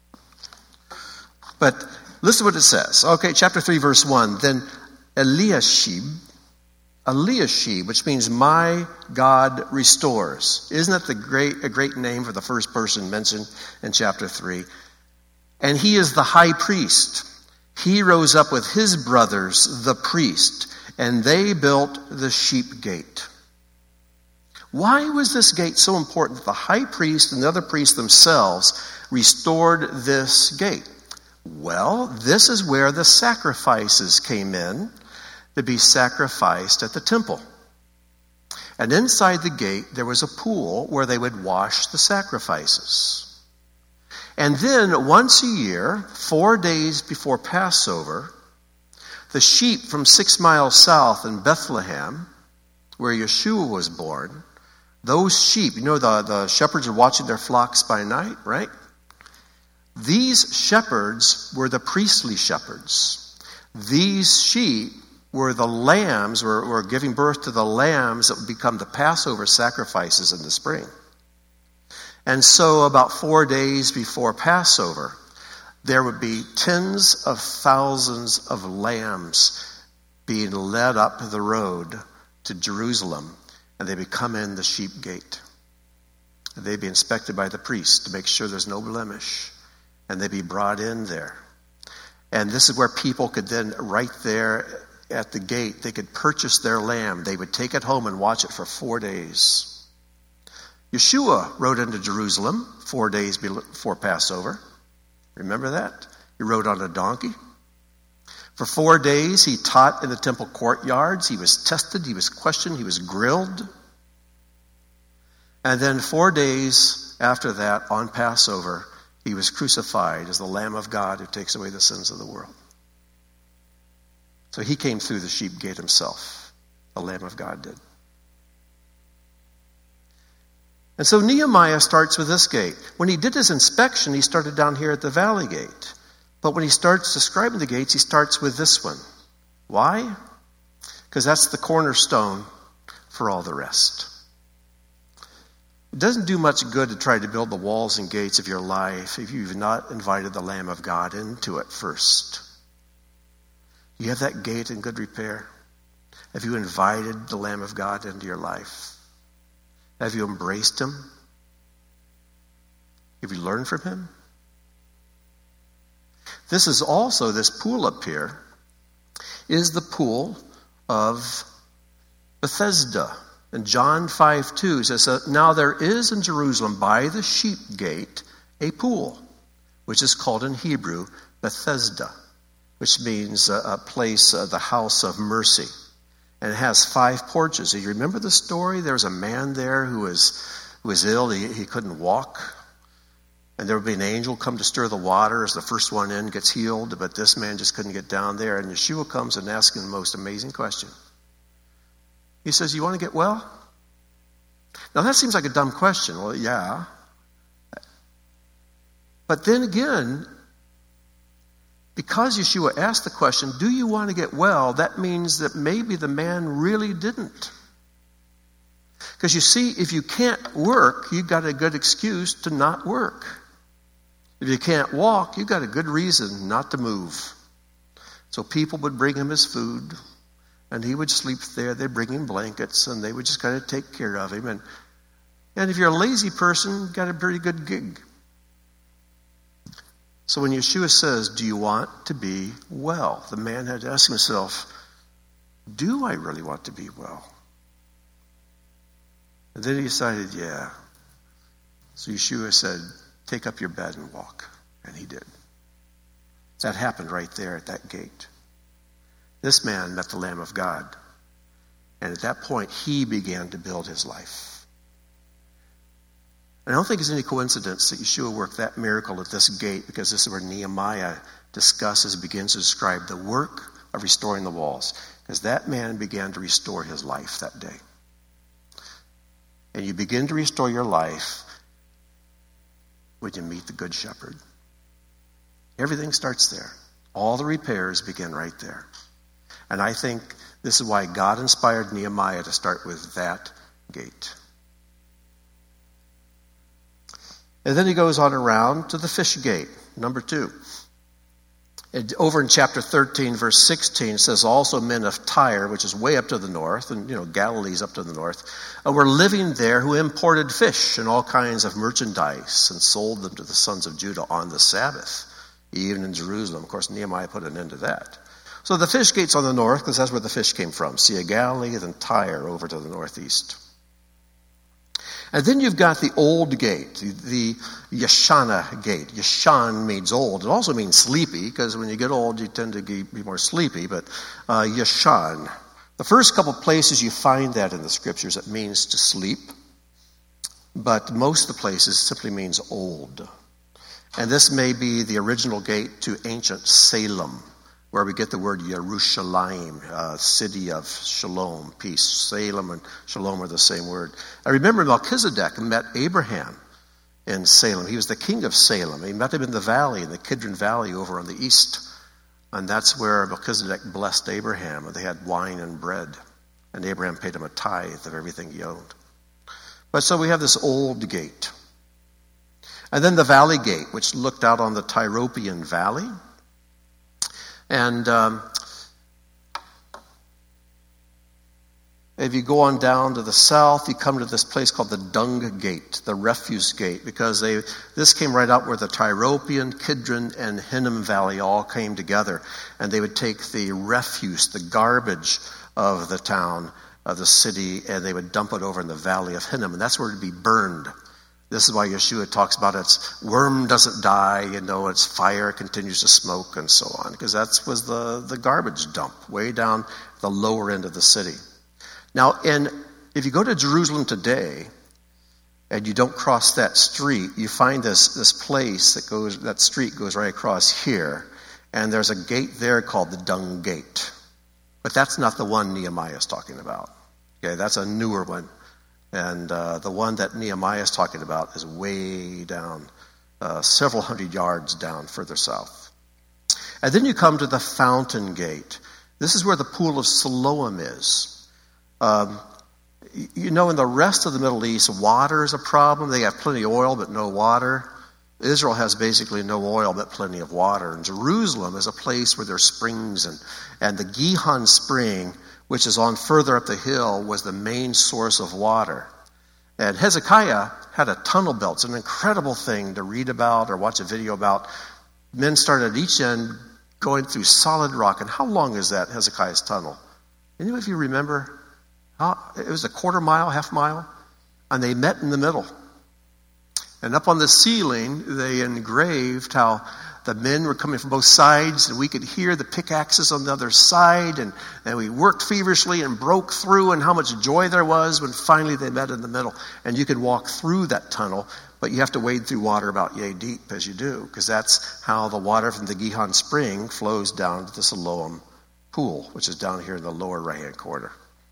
But listen to what it says. Okay, chapter 3, verse 1. Then Eliashib, which means my God restores. Isn't that a great name for the first person mentioned in chapter 3? And he is the high priest. He rose up with his brothers, the priest, and they built the sheep gate. Why was this gate so important that the high priest and the other priests themselves restored this gate? Well, this is where the sacrifices came in to be sacrificed at the temple. And inside the gate, there was a pool where they would wash the sacrifices. And then once a year, 4 days before Passover, the sheep from 6 miles south in Bethlehem, where Yeshua was born, those sheep, the shepherds are watching their flocks by night, right? These shepherds were the priestly shepherds. These sheep were the lambs, were giving birth to the lambs that would become the Passover sacrifices in the spring. And so about 4 days before Passover, there would be tens of thousands of lambs being led up the road to Jerusalem, and they would come in the sheep gate. They'd be inspected by the priest to make sure there's no blemish, and they'd be brought in there. And this is where people could then, right there at the gate, they could purchase their lamb. They would take it home and watch it for 4 days. Yeshua rode into Jerusalem 4 days before Passover. Remember that? He rode on a donkey. For 4 days, he taught in the temple courtyards. He was tested, he was questioned, he was grilled. And then 4 days after that, on Passover, he was crucified as the Lamb of God who takes away the sins of the world. So he came through the sheep gate himself. The Lamb of God did. And so Nehemiah starts with this gate. When he did his inspection, he started down here at the valley gate. But when he starts describing the gates, he starts with this one. Why? Because that's the cornerstone for all the rest. It doesn't do much good to try to build the walls and gates of your life if you've not invited the Lamb of God into it first. You have that gate in good repair? Have you invited the Lamb of God into your life? Have you embraced him? Have you learned from him? This is also, this pool up here, is the pool of Bethesda. And John 5:2 says, now there is in Jerusalem by the sheep gate a pool, which is called in Hebrew Bethesda, which means a place, the house of mercy. And it has 5 porches. Do you remember the story? There was a man there who was ill. He couldn't walk. And there would be an angel come to stir the water as the first one in gets healed. But this man just couldn't get down there. And Yeshua comes and asks him the most amazing question. He says, you want to get well? Now that seems like a dumb question. Well, yeah. But then again, because Yeshua asked the question, do you want to get well? That means that maybe the man really didn't. Because you see, if you can't work, you've got a good excuse to not work. If you can't walk, you've got a good reason not to move. So people would bring him his food, and he would sleep there. They'd bring him blankets, and they would just kind of take care of him. And if you're a lazy person, you've got a pretty good gig. So when Yeshua says, do you want to be well? The man had to ask himself, do I really want to be well? And then he decided, yeah. So Yeshua said, take up your bed and walk. And he did. That happened right there at that gate. This man met the Lamb of God. And at that point, he began to build his life. And I don't think it's any coincidence that Yeshua worked that miracle at this gate, because this is where Nehemiah begins to describe the work of restoring the walls. Because that man began to restore his life that day. And you begin to restore your life when you meet the Good Shepherd. Everything starts there. All the repairs begin right there. And I think this is why God inspired Nehemiah to start with that gate. And then he goes on around to the fish gate, number 2. And over in chapter 13, verse 16, it says, also men of Tyre, which is way up to the north, and Galilee's up to the north, were living there, who imported fish and all kinds of merchandise and sold them to the sons of Judah on the Sabbath, even in Jerusalem. Of course, Nehemiah put an end to that. So the fish gate's on the north, because that's where the fish came from. Sea of Galilee, then Tyre over to the northeast. And then you've got the old gate, the Yeshana gate. Yeshan means old. It also means sleepy, because when you get old, you tend to be more sleepy. But Yeshan. The first couple places you find that in the scriptures, it means to sleep. But most of the places simply means old. And this may be the original gate to ancient Salem, where we get the word Yerushalayim, city of shalom, peace. Salem and shalom are the same word. I remember Melchizedek met Abraham in Salem. He was the king of Salem. He met him in the valley, in the Kidron Valley over on the east And that's where Melchizedek blessed Abraham, and they had wine and bread. And Abraham paid him a tithe of everything he owned. But so we have this old gate. And then the valley gate, which looked out on the Tyropoeon Valley. And if you go on down to the south, you come to this place called the Dung Gate, the refuse gate, because this came right out where the Tyropoeon, Kidron, and Hinnom Valley all came together. And they would take the refuse, the garbage of the town, of the city, and they would dump it over in the valley of Hinnom. And that's where it would be burned. This is why Yeshua talks about its worm doesn't die, its fire continues to smoke and so on, because that was the garbage dump way down the lower end of the city. Now, if you go to Jerusalem today and you don't cross that street, you find this place that street goes right across here, and there's a gate there called the Dung Gate. But that's not the one Nehemiah is talking about. Okay, that's a newer one. And the one that Nehemiah is talking about is way down, several hundred yards down further south. And then you come to the Fountain Gate. This is where the Pool of Siloam is. In the rest of the Middle East, water is a problem. They have plenty of oil, but no water. Israel has basically no oil, but plenty of water. And Jerusalem is a place where there's springs, and the Gihon Spring, which is on further up the hill, was the main source of water. And Hezekiah had a tunnel belt. It's an incredible thing to read about or watch a video about. Men started at each end going through solid rock. And how long is that, Hezekiah's tunnel? Any of you remember? It was a quarter mile, half mile, and they met in the middle. And up on the ceiling, they engraved how the men were coming from both sides, and we could hear the pickaxes on the other side, and we worked feverishly and broke through, and how much joy there was when finally they met in the middle. And you could walk through that tunnel, but you have to wade through water about yay deep as you do, because that's how the water from the Gihon Spring flows down to the Siloam Pool, which is down here in the lower right-hand corner.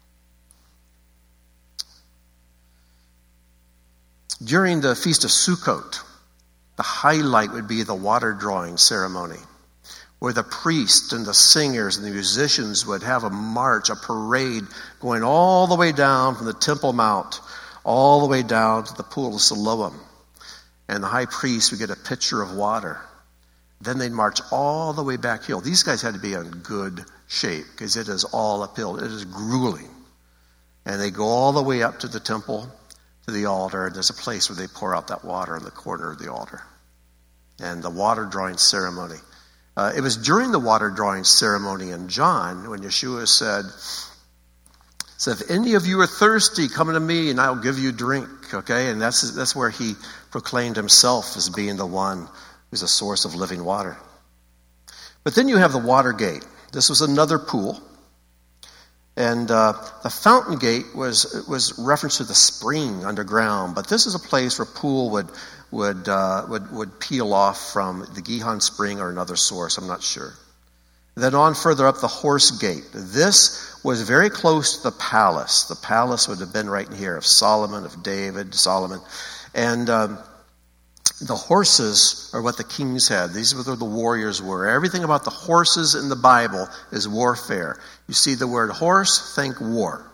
During the Feast of Sukkot, the highlight would be the water drawing ceremony, where the priests and the singers and the musicians would have a march, a parade, going all the way down from the Temple Mount, all the way down to the Pool of Siloam. And the high priest would get a pitcher of water. Then they'd march all the way back hill. These guys had to be in good shape, because it is all uphill. It is grueling. And they go all the way up to the temple, to the altar, and there's a place where they pour out that water in the corner of the altar. And the water drawing ceremony. It was during the water drawing ceremony in John when Yeshua said, if any of you are thirsty, come to me and I'll give you drink. Okay, and that's where he proclaimed himself as being the one who's a source of living water. But then you have the water gate. This was another pool. And the fountain gate was reference to the spring underground, but this is a place where pool would peel off from the Gihon Spring or another source. I'm not sure. Then on further up, the horse gate. This was very close to the palace. The palace would have been right in here of Solomon, of David, Solomon, and the horses are what the kings had. These were where the warriors were. Everything about the horses in the Bible is warfare. You see the word horse, think war.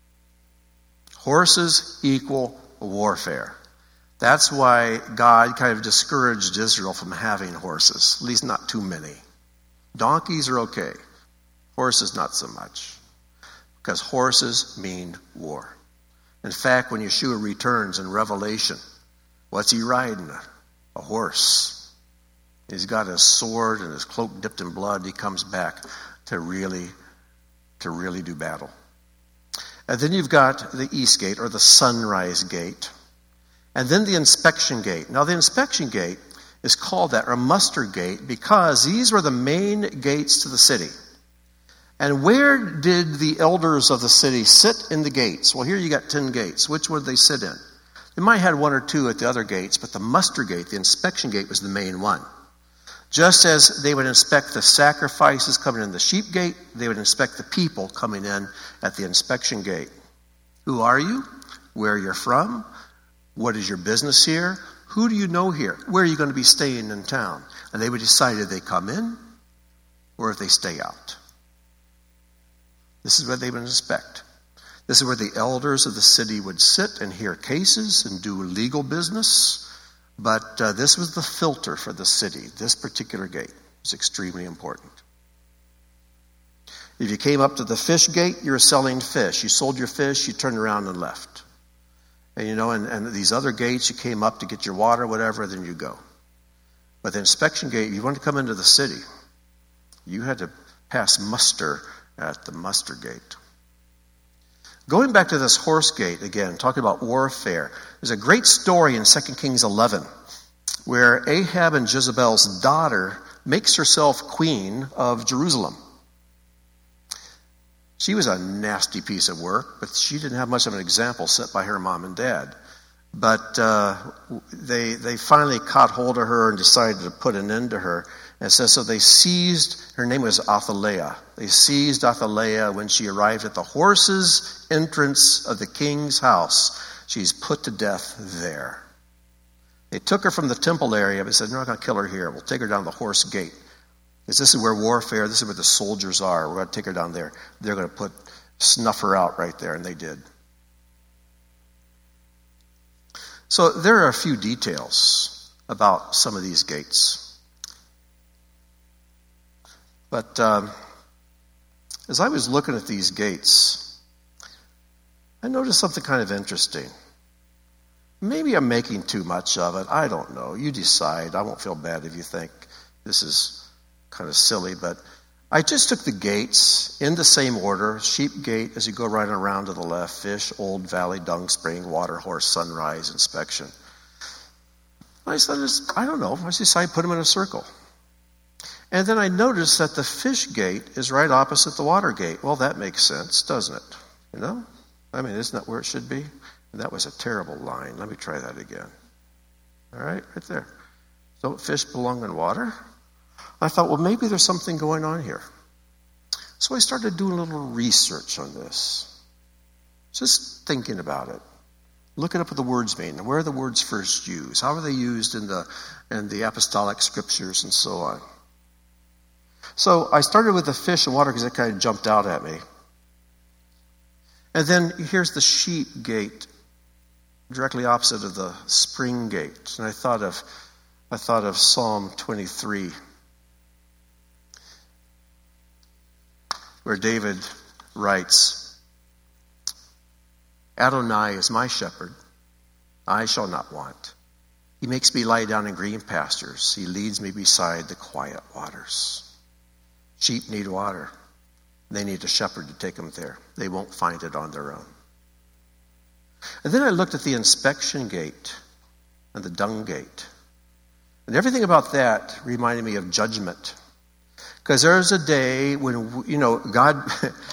Horses equal warfare. That's why God kind of discouraged Israel from having horses, at least not too many. Donkeys are okay. Horses not so much. Because horses mean war. In fact, when Yeshua returns in Revelation, what's he riding? A horse. He's got his sword and his cloak dipped in blood. He comes back to really do battle. And then you've got the east gate, or the sunrise gate. And then the inspection gate. Now the inspection gate is called that, or muster gate, because these were the main gates to the city. And where did the elders of the city sit in the gates? Well, here you got 10 gates. Which would they sit in? They might have had one or two at the other gates, but the muster gate, the inspection gate, was the main one. Just as they would inspect the sacrifices coming in the sheep gate, they would inspect the people coming in at the inspection gate. Who are you? Where you're from? What is your business here? Who do you know here? Where are you going to be staying in town? And they would decide if they come in or if they stay out. This is where they would inspect. This is where the elders of the city would sit and hear cases and do legal business. But this was the filter for the city. This particular gate was extremely important. If you came up to the fish gate, you were selling fish. You sold your fish, you turned around and left. And and these other gates, you came up to get your water, whatever, then you go. But the inspection gate, you wanted to come into the city, you had to pass muster at the muster gate. Going back to this horse gate again, talking about warfare, there's a great story in 2 Kings 11 where Ahab and Jezebel's daughter makes herself queen of Jerusalem. She was a nasty piece of work, but she didn't have much of an example set by her mom and dad. But they finally caught hold of her and decided to put an end to her. And it says, so they seized, her name was Athaliah. They seized Athaliah when she arrived at the horses' entrance of the king's house. She's put to death there. They took her from the temple area, but said, "We're not going to kill her here. We'll take her down the horse gate. Because this is where warfare, this is where the soldiers are. We're going to take her down there. They're going to snuff her out right there," and they did. So there are a few details about some of these gates. But as I was looking at these gates, I noticed something kind of interesting. Maybe I'm making too much of it. I don't know. You decide. I won't feel bad if you think this is kind of silly, but I just took the gates in the same order. Sheep gate, as you go right around to the left. Fish, Old Valley, Dung Spring, Water Horse, Sunrise, Inspection. I said, I don't know. I decided to put them in a circle. And then I noticed that the fish gate is right opposite the water gate. Well, that makes sense, doesn't it? I mean, isn't that where it should be? And that was a terrible line. Let me try that again. All right there. Don't fish belong in water? I thought, well, maybe there's something going on here. So I started doing a little research on this. Just thinking about it. Looking up what the words mean. Where are the words first used? How are they used in the apostolic scriptures and so on? So I started with the fish and water because it kind of jumped out at me. And then here's the sheep gate, directly opposite of the spring gate. And I thought of Psalm 23, where David writes, "Adonai is my shepherd, I shall not want. He makes me lie down in green pastures. He leads me beside the quiet waters." Sheep need water. They need a shepherd to take them there. They won't find it on their own. And then I looked at the inspection gate and the dung gate. And everything about that reminded me of judgment. Because there's a day when, God,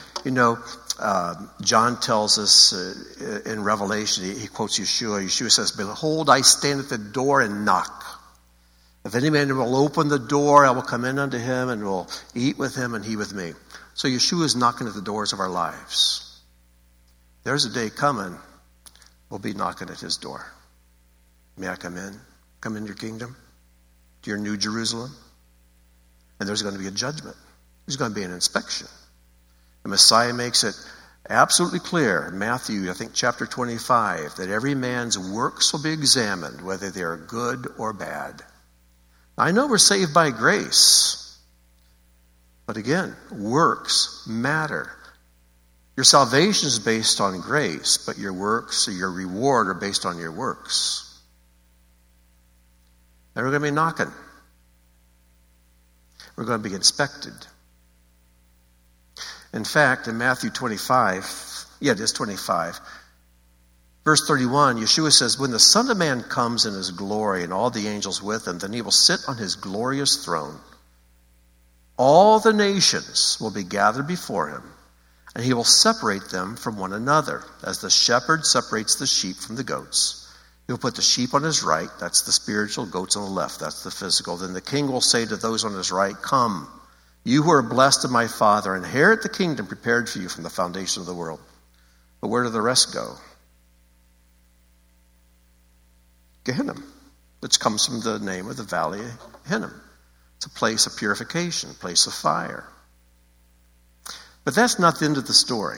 John tells us in Revelation, he quotes Yeshua. Yeshua says, "Behold, I stand at the door and knock. If any man will open the door, I will come in unto him and will eat with him and he with me." So Yeshua is knocking at the doors of our lives. There's a day coming, we'll be knocking at his door. "May I come in? Come in your kingdom, to your new Jerusalem?" And there's going to be a judgment. There's going to be an inspection. The Messiah makes it absolutely clear in Matthew, I think chapter 25, that every man's works will be examined, whether they are good or bad. I know we're saved by grace, but again, works matter. Your salvation is based on grace, but your works or your reward are based on your works. And we're going to be knocking. We're going to be inspected. In fact, in Matthew 25, it is 25, verse 31, Yeshua says, "When the Son of Man comes in his glory and all the angels with him, then he will sit on his glorious throne. All the nations will be gathered before him, and he will separate them from one another, as the shepherd separates the sheep from the goats. He'll put the sheep on his right," that's the spiritual, goats on the left, that's the physical. "Then the king will say to those on his right, 'Come, you who are blessed of my Father, inherit the kingdom prepared for you from the foundation of the world.'" But where do the rest go? Gehenna, which comes from the name of the valley of Hinnom. to place of purification, place of fire. But that's not the end of the story.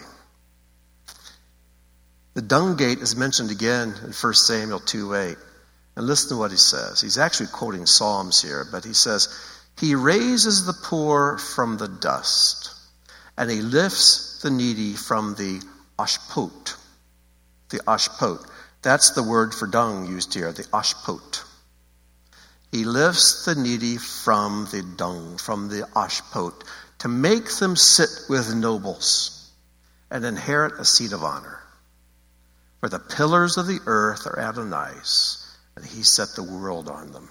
The dung gate is mentioned again in 1 Samuel 2:8. And listen to what he says. He's actually quoting Psalms here, but he says, he raises the poor from the dust, and he lifts the needy from the ashpot. The ashpot. That's the word for dung used here, the ashpot. He lifts the needy from the dung, from the ashpot, to make them sit with nobles and inherit a seat of honor. For the pillars of the earth are Adonai's, and he set the world on them.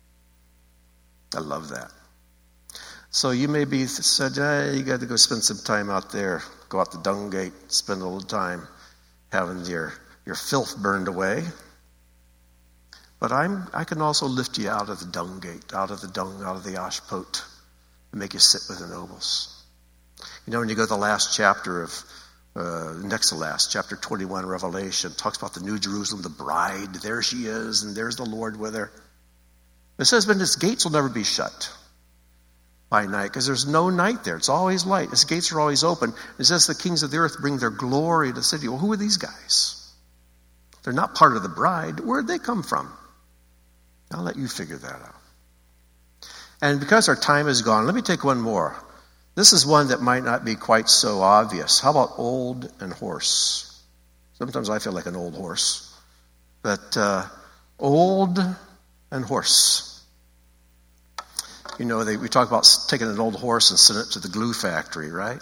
I love that. So you may be said, you got to go spend some time out there, go out the dung gate, spend a little time having your filth burned away. But I can also lift you out of the dung gate, out of the dung, out of the ashpot, and make you sit with the nobles. You know, when you go to the last chapter of next to last, chapter 21, Revelation, talks about the New Jerusalem, the bride. There she is, and there's the Lord with her. It says, but its gates will never be shut by night, because there's no night there. It's always light. Its gates are always open. It says the kings of the earth bring their glory to the city. Well, who are these guys? They're not part of the bride. Where'd they come from? I'll let you figure that out. And because our time is gone, let me take one more. This is one that might not be quite so obvious. How about old and horse? Sometimes I feel like an old horse. But old and horse. You know, we talk about taking an old horse and sending it to the glue factory, right?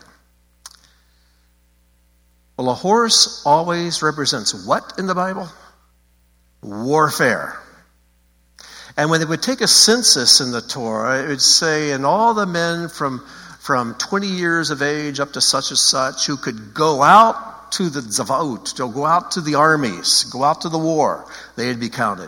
Well, a horse always represents what in the Bible? Warfare. And when they would take a census in the Torah, it would say, and all the men from 20 years of age up to such and such who could go out to the Zavaut, to go out to the armies, go out to the war, they'd be counted.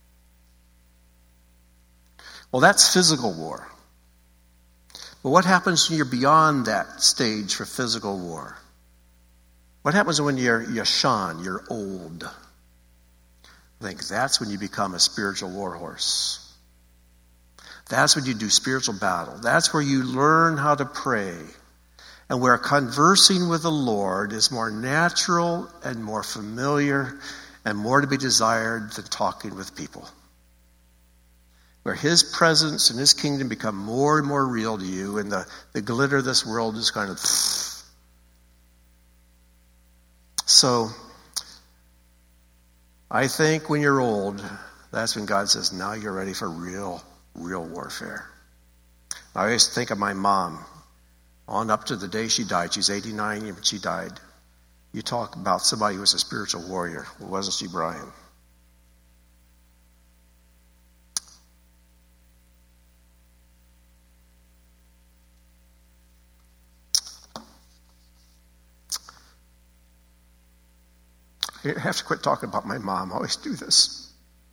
Well, that's physical war. But what happens when you're beyond that stage for physical war? What happens when you're yashan, you're old? I think that's when you become a spiritual war horse. That's when you do spiritual battle. That's where you learn how to pray. And where conversing with the Lord is more natural and more familiar and more to be desired than talking with people. Where his presence and his kingdom become more and more real to you, and the glitter of this world is kind of... So, I think when you're old, that's when God says, now you're ready for real warfare. I always think of my mom, on up to the day she died. She's 89 when she died. You talk about somebody who was a spiritual warrior. Well, wasn't she, Brian? I have to quit talking about my mom. I always do this.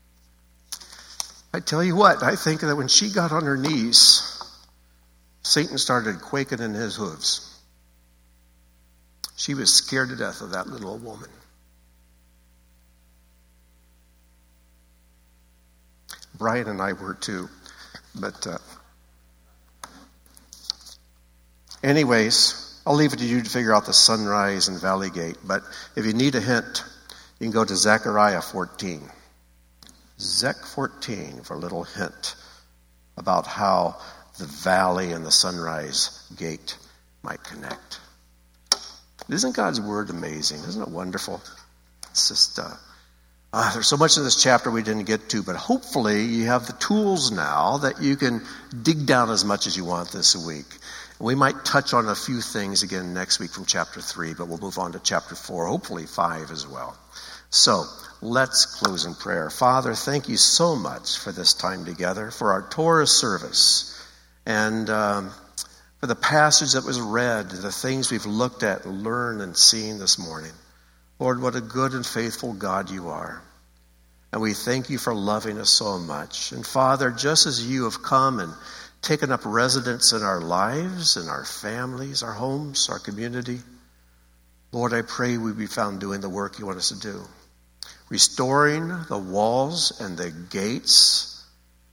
I tell you what, I think that when she got on her knees, Satan started quaking in his hooves. She was scared to death of that little old woman. Brian and I were too. But anyways, I'll leave it to you to figure out the sunrise and valley gate. But if you need a hint, you can go to Zechariah 14. Zech 14 for a little hint about how the valley and the sunrise gate might connect. Isn't God's word amazing? Isn't it wonderful? It's just, there's so much in this chapter we didn't get to, but hopefully you have the tools now that you can dig down as much as you want this week. We might touch on a few things again next week from chapter 3, but we'll move on to chapter 4, hopefully 5 as well. So, let's close in prayer. Father, thank you so much for this time together, for our Torah service, and for the passage that was read, the things we've looked at, learned, and seen this morning. Lord, what a good and faithful God you are. And we thank you for loving us so much. And Father, just as you have come and taken up residence in our lives, in our families, our homes, our community, Lord, I pray we be found doing the work you want us to do. Restoring the walls and the gates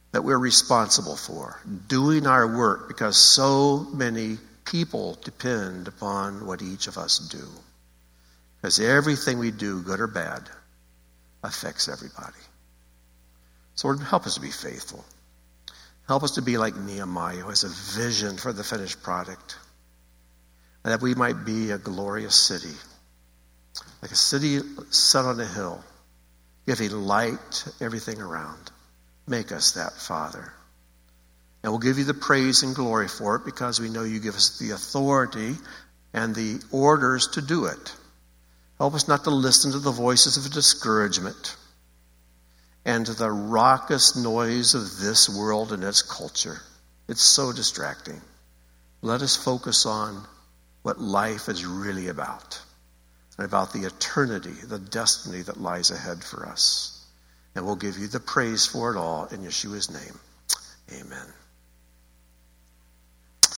that we're responsible for, doing our work because so many people depend upon what each of us do. Because everything we do, good or bad, affects everybody. So Lord, help us to be faithful. Help us to be like Nehemiah, who has a vision for the finished product. And that we might be a glorious city, like a city set on a hill, giving light to everything around. Make us that, Father. And we'll give you the praise and glory for it because we know you give us the authority and the orders to do it. Help us not to listen to the voices of discouragement and to the raucous noise of this world and its culture. It's so distracting. Let us focus on what life is really about, and about the eternity, the destiny that lies ahead for us. And we'll give you the praise for it all in Yeshua's name. Amen.